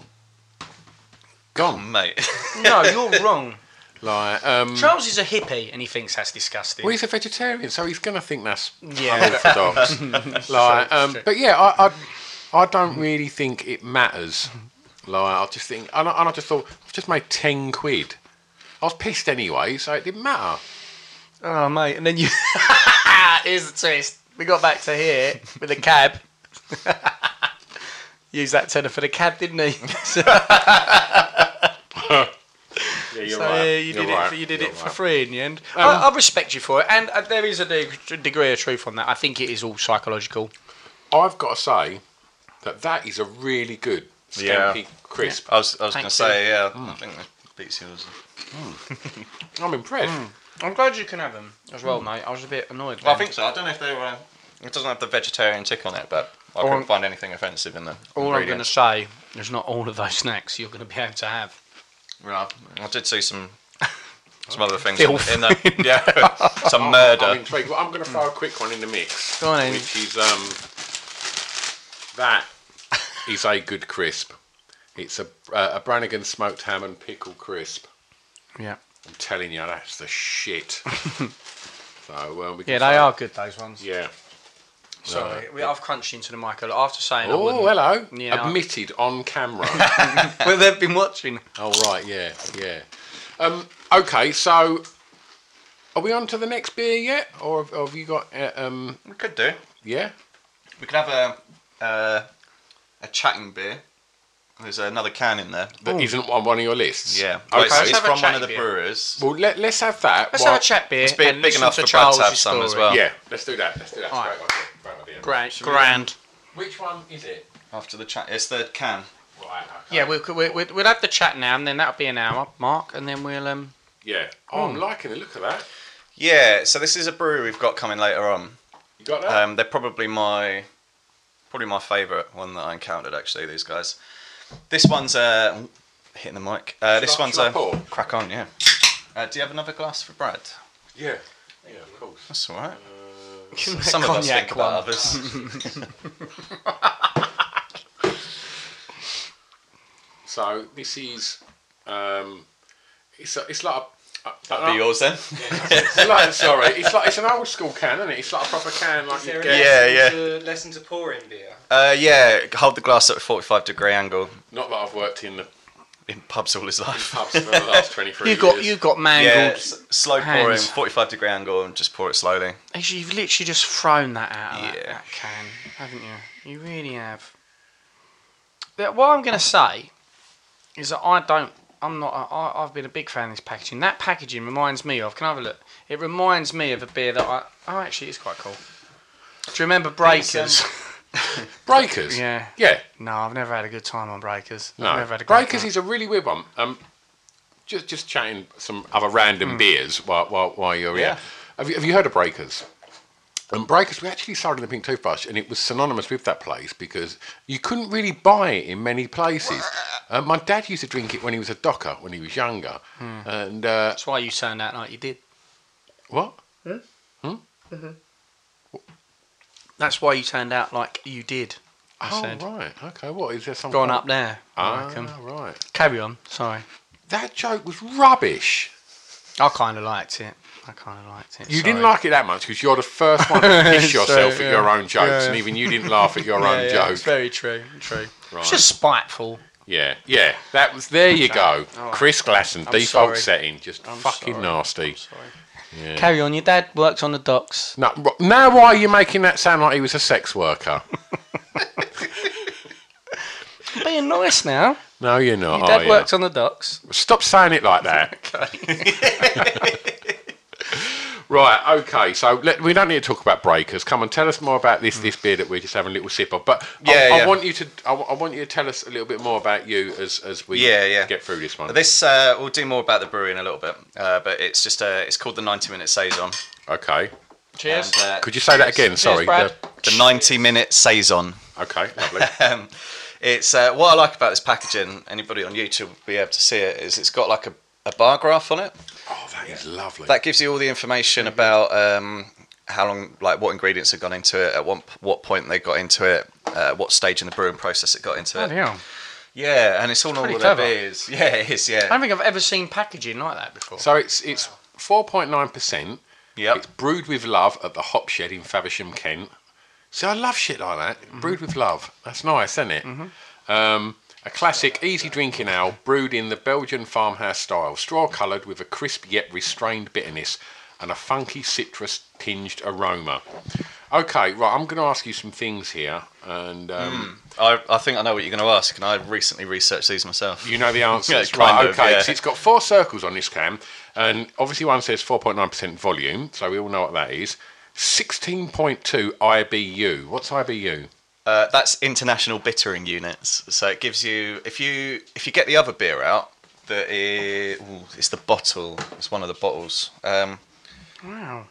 gone, mate. No, you're wrong. Like, Charles is a hippie and he thinks that's disgusting. Well, he's a vegetarian, so he's going to think that's unorthodox. But yeah, I don't really think it matters. Like, I just think, and I just thought, I've just made 10 quid. I was pissed anyway, so it didn't matter. Oh, mate, and then you... Here's the twist. We got back to here with a cab. Used that tenner for the cab, didn't he? Yeah, you're right. You did it for free in the end. I respect you for it, and there is a degree of truth on that. I think it is all psychological. I've got to say that is a really good Scampy crisp. I was going to say, I think that beats yours. I'm impressed. I'm glad you can have them as well, mate. I was a bit annoyed. Well, I think so. I don't know if they were... It doesn't have the vegetarian tick on it, but I couldn't find anything offensive in them. All I'm going to say is not all of those snacks you're going to be able to have. Right. I did see some other things in the some murder. I'm intrigued. Well, I'm going to throw a quick one in the mix. Go on in. Which is that is a good crisp. It's a Brannigan smoked ham and pickle crisp. Yeah. I'm telling you, that's the shit. So they are good, those ones. Yeah. Sorry, I've crunched into the mic a lot after saying. Oh, hello! Yeah, admitted on camera. Well, they've been watching. Oh right, yeah. Okay, so Are we on to the next beer yet, or have you got? We could do. Yeah. We could have a chatting beer. There's another can in there. That isn't on one of your lists? Yeah. Okay. It's from one of the brewers. Well, let's have that. Let's have a chat beer. It's big enough for Brad to have some as well. Yeah, let's do that. All right. Great idea. Grand. Which one is it? After the chat, it's the can. Right. Okay. Yeah, we'll have the chat now, and then that'll be an hour, Mark, and then we'll Yeah. Oh, I'm liking the look of that. Yeah. So this is a brewery we've got coming later on. You got that? They're probably my favourite one that I encountered. Actually, these guys. This one's hitting the mic. This one's crack on. Yeah. Do you have another glass for Brad? Yeah. Yeah, of course. That's all right. Some of us think about others. So this is, it's like a. That'd be yours then. It's an old school can, isn't it? It's like a proper can, like you get. Lesson to pouring beer. Yeah. Hold the glass at a 45-degree angle. Not that I've worked in pubs all his life. Pubs for the last 23 years. You've got mangled. Slow hands. pouring, 45-degree angle, and just pour it slowly. Actually, you've literally just thrown that out of that can, haven't you? You really have. But what I'm going to say is that I've been a big fan of this packaging. That packaging reminds me of. Can I have a look? It reminds me of a beer that actually, it's quite cool. Do you remember Breakers? Breakers? Yeah. Yeah. No, I've never had a good time on Breakers. No. I've never had a Breakers time. is a really weird one. Just chatting some other random beers while you're here. Have you heard of Breakers? Breakers, we actually sold in the Pink Toothbrush, and it was synonymous with that place because you couldn't really buy it in many places. My dad used to drink it when he was a docker, when he was younger. And that's why you turned out like you did. What? That's why you turned out like you did. I said. Right. Okay. What is there? Some gone up there? Ah, right. Carry on. Sorry. That joke was rubbish. I kind of liked it. You didn't like it that much because you're the first one to piss yourself at your own jokes, and even you didn't laugh at your own joke. It's very true. Right. It's just spiteful. Yeah. That was. There you go. Right. Chris Glasson, default sorry. setting, just fucking nasty. I'm sorry. Yeah. Carry on. Your dad worked on the docks. No, now why are you making that sound like he was a sex worker? I'm being nice now. No, you're not. Your dad worked on the docks. Stop saying it like that. Right, okay, so we don't need to talk about Breakers. Come on, tell us more about this beer that we're just having a little sip of. But I want you to tell us a little bit more about you as we get through this one. This we'll do more about the brewery in a little bit, but it's just it's called the 90-minute saison. Okay. Cheers. And, could you say that again? Sorry. Brad. The 90-minute saison. Okay, lovely. It's what I like about this packaging. Anybody on YouTube will be able to see it. Is it's got like a bar graph on it. Oh, that is lovely. That gives you all the information about how long, like what ingredients have gone into it, at what point they got into it, what stage in the brewing process it got into it. Yeah. Yeah, and it's all normal beers. Yeah, it is. Yeah. I don't think I've ever seen packaging like that before. So it's 4.9%. Yep. It's brewed with love at the Hop Shed in Faversham, Kent. See, I love shit like that. Mm-hmm. Brewed with love. That's nice, isn't it? Mm-hmm. A classic, easy drinking ale, brewed in the Belgian farmhouse style, straw-coloured with a crisp yet restrained bitterness and a funky citrus-tinged aroma. Okay, right, I'm going to ask you some things here, and I think I know what you're going to ask, and I recently researched these myself. You know the answers, Yeah, right? kind of, Okay, yeah. so it's got 4 circles on this can, and obviously one says 4.9% volume, so we all know what that is. 16.2 IBU. What's IBU? That's international bittering units. So it gives you, if you get the other beer out, it's the bottle. It's one of the bottles. Wow.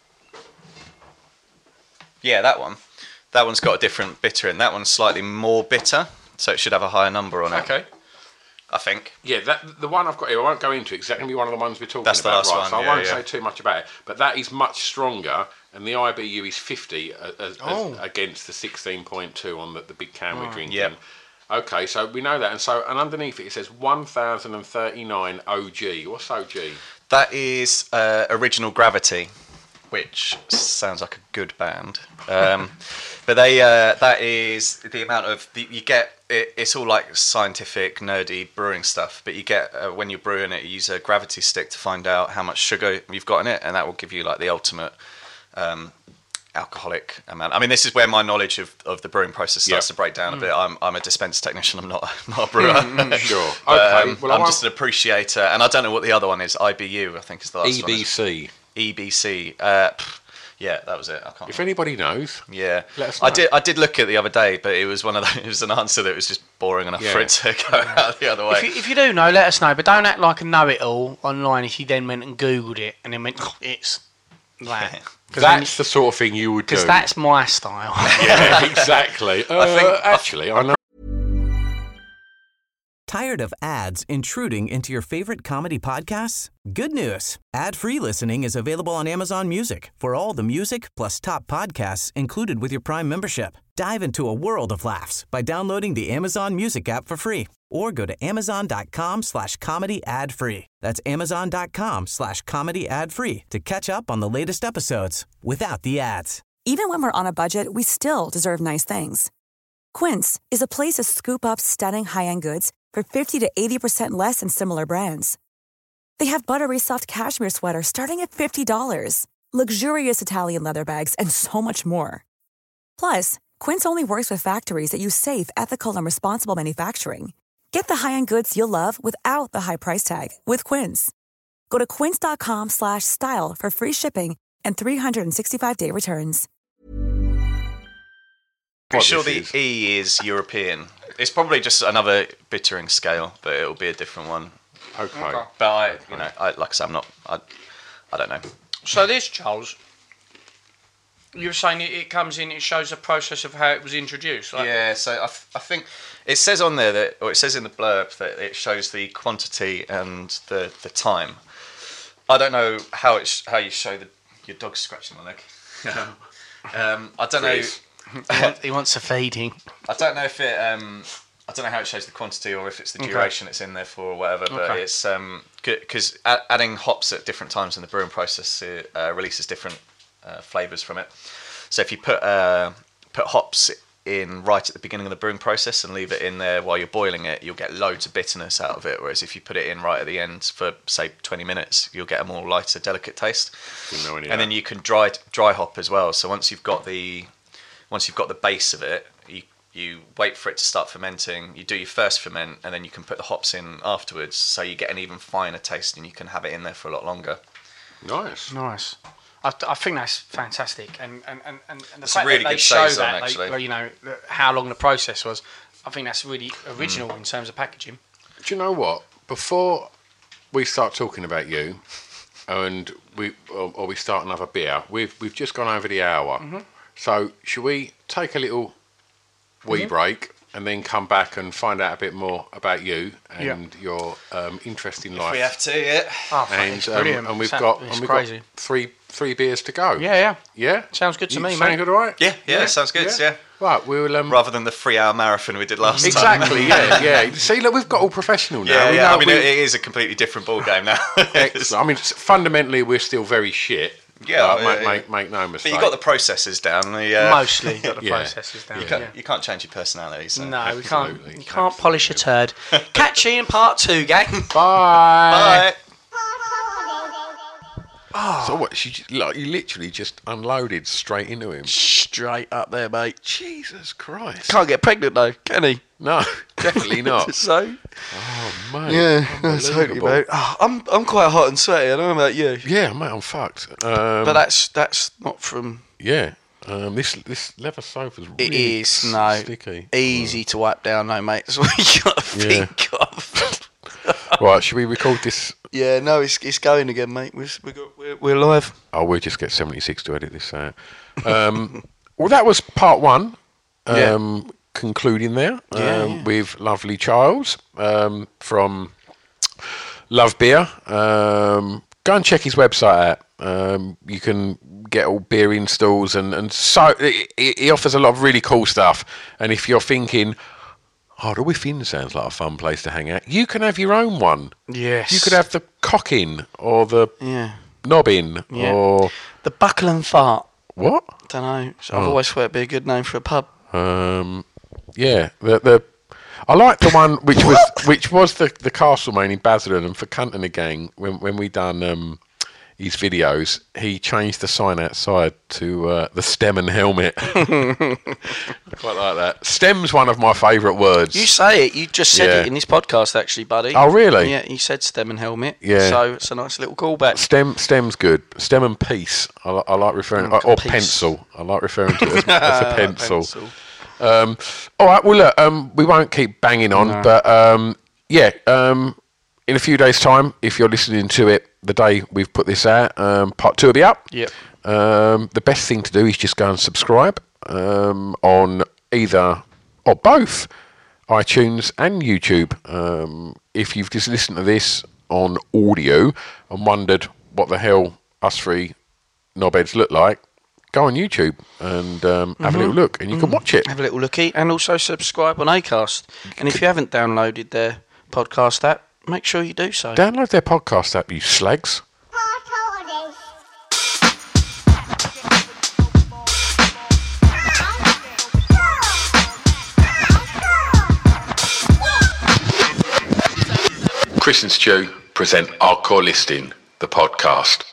Yeah, that one. That one's got a different bittering. That one's slightly more bitter, so it should have a higher number on it. Okay. I think. Yeah, the one I've got here, I won't go into it because that's going to be one of the ones we're talking That's the about. last one, So yeah, I won't yeah. say too much about it. But that is much stronger, and the IBU is 50 as against the 16.2 on the big can we're drinking. Yep. Okay, so we know that. And underneath it says 1039 OG. What's OG? That is original gravity. which sounds like a good band. But that is the amount of you get. It's all like scientific, nerdy brewing stuff. But you get when you're brewing it, you use a gravity stick to find out how much sugar you've got in it, and that will give you like the ultimate alcoholic amount. I mean, this is where my knowledge of the brewing process starts to break down a bit. I'm a dispense technician. I'm not a brewer. Sure. But, Okay. Well, I'm just an appreciator, and I don't know what the other one is. IBU, I think, is the last one. EBC. EBC. Yeah, that was it. I can't. If anybody knows, Yeah, let us know. I did look at it the other day, but it was one of it was an answer that was just boring enough for it to go out the other way. If you do know, let us know. But don't act like a know-it-all online if you then went and Googled it and then went, it's that. that's the sort of thing you would do. Because that's my style. Yeah, exactly. I know. Tired of ads intruding into your favorite comedy podcasts? Good news. Ad-free listening is available on Amazon Music for all the music plus top podcasts included with your Prime membership. Dive into a world of laughs by downloading the Amazon Music app for free or go to amazon.com/comedy ad-free. That's amazon.com/comedy ad-free to catch up on the latest episodes without the ads. Even when we're on a budget, we still deserve nice things. Quince is a place to scoop up stunning high-end goods for 50 to 80% less than similar brands. They have buttery soft cashmere sweaters starting at $50, luxurious Italian leather bags, and so much more. Plus, Quince only works with factories that use safe, ethical, and responsible manufacturing. Get the high-end goods you'll love without the high price tag with Quince. Go to quince.com/style for free shipping and 365-day returns. I'm sure the E is European. It's probably just another bittering scale, but it'll be a different one. Okay. But like I said, I don't know. So this, Charles, you were saying it comes in, it shows the process of how it was introduced. Like? Yeah, so I think it says on there that, or it says in the blurb that it shows the quantity and the time. I don't know how you show your dog scratching my leg. I don't know. He wants a feeding. I don't know if it. I don't know how it shows the quantity or if it's the duration it's in there for or whatever. But it's because adding hops at different times in the brewing process releases different flavors from it. So if you put hops in right at the beginning of the brewing process and leave it in there while you're boiling it, you'll get loads of bitterness out of it. Whereas if you put it in right at the end for say 20 minutes, you'll get a more lighter, delicate taste. And then you can dry hop as well. So once you've got the base of it, you wait for it to start fermenting, you do your first ferment, and then you can put the hops in afterwards, so you get an even finer taste and you can have it in there for a lot longer. Nice. I think that's fantastic, and the it's fact a really that they good show saison, that, actually. how long the process was, I think that's really original in terms of packaging. Do you know what? Before we start talking about you, and we start another beer, we've just gone over the hour. Mm-hmm. So should we take a little wee break and then come back and find out a bit more about you and your interesting life? We have to, yeah. Oh, it's brilliant. And we've got three beers to go. Yeah. Sounds good to me, mate. Sound good, all right? Yeah, sounds good. Yeah. Right, we'll rather than the 3-hour marathon we did last time. Exactly. Yeah. See, look, we've got all professional now. Yeah. I mean, it is a completely different ball game now. Excellent. I mean, fundamentally, we're still very shit. Yeah, make no mistake. But you got the processes down. Mostly got the processes down. You can't change your personality. So. No, we can't. You can't polish a turd. Catch you in part 2, gang. Bye. Bye. Oh. So what? You literally just unloaded straight into him. Straight up there, mate. Jesus Christ. Can't get pregnant though, can he? No, definitely not. So. Oh mate. Yeah, totally, mate. Oh, I'm quite hot and sweaty. I don't know about you. Yeah, mate, I'm fucked. But that's not from. Yeah. This leather sofa's really sticky. Easy to wipe down, though, mate. That's what you got to think of. Right, should we record this? Yeah, no, it's going again, mate. We're live. Oh, we'll just get 76 to edit this out. Well, that was part 1. Concluding there with lovely Charles from Love Beer. Go and check his website out. You can get all beer installs and so he offers a lot of really cool stuff. And if you're thinking, the Whiffin sounds like a fun place to hang out, you can have your own one. Yes. You could have the Cockin or the Nobbin or the Buckle and Fart. What? Don't know. I've always thought it'd be a good name for a pub. Yeah, I like the one which was the Castlemaine in Basildon, and for Cunt and the Gang when we done his videos, he changed the sign outside to the stem and helmet. I quite like that. Stem's one of my favourite words. You say it. You just said it in this podcast, actually, buddy. Oh, really? Yeah, you said stem and helmet. Yeah. So it's a nice little callback. Stem's good. Stem and peace. I like referring or peace. Pencil. I like referring to it as a pencil. All right. Well, look. We won't keep banging on, but in a few days' time, if you're listening to it the day we've put this out, part 2 will be up. Yep. The best thing to do is just go and subscribe on either or both iTunes and YouTube. If you've just listened to this on audio and wondered what the hell us three knobheads look like, go on YouTube and have a little look, and you can watch it. Have a little looky, and also subscribe on Acast. And if you haven't downloaded their podcast app, make sure you do so. Download their podcast app, you slags. Chris and Stu present Hardcore Listing, the podcast.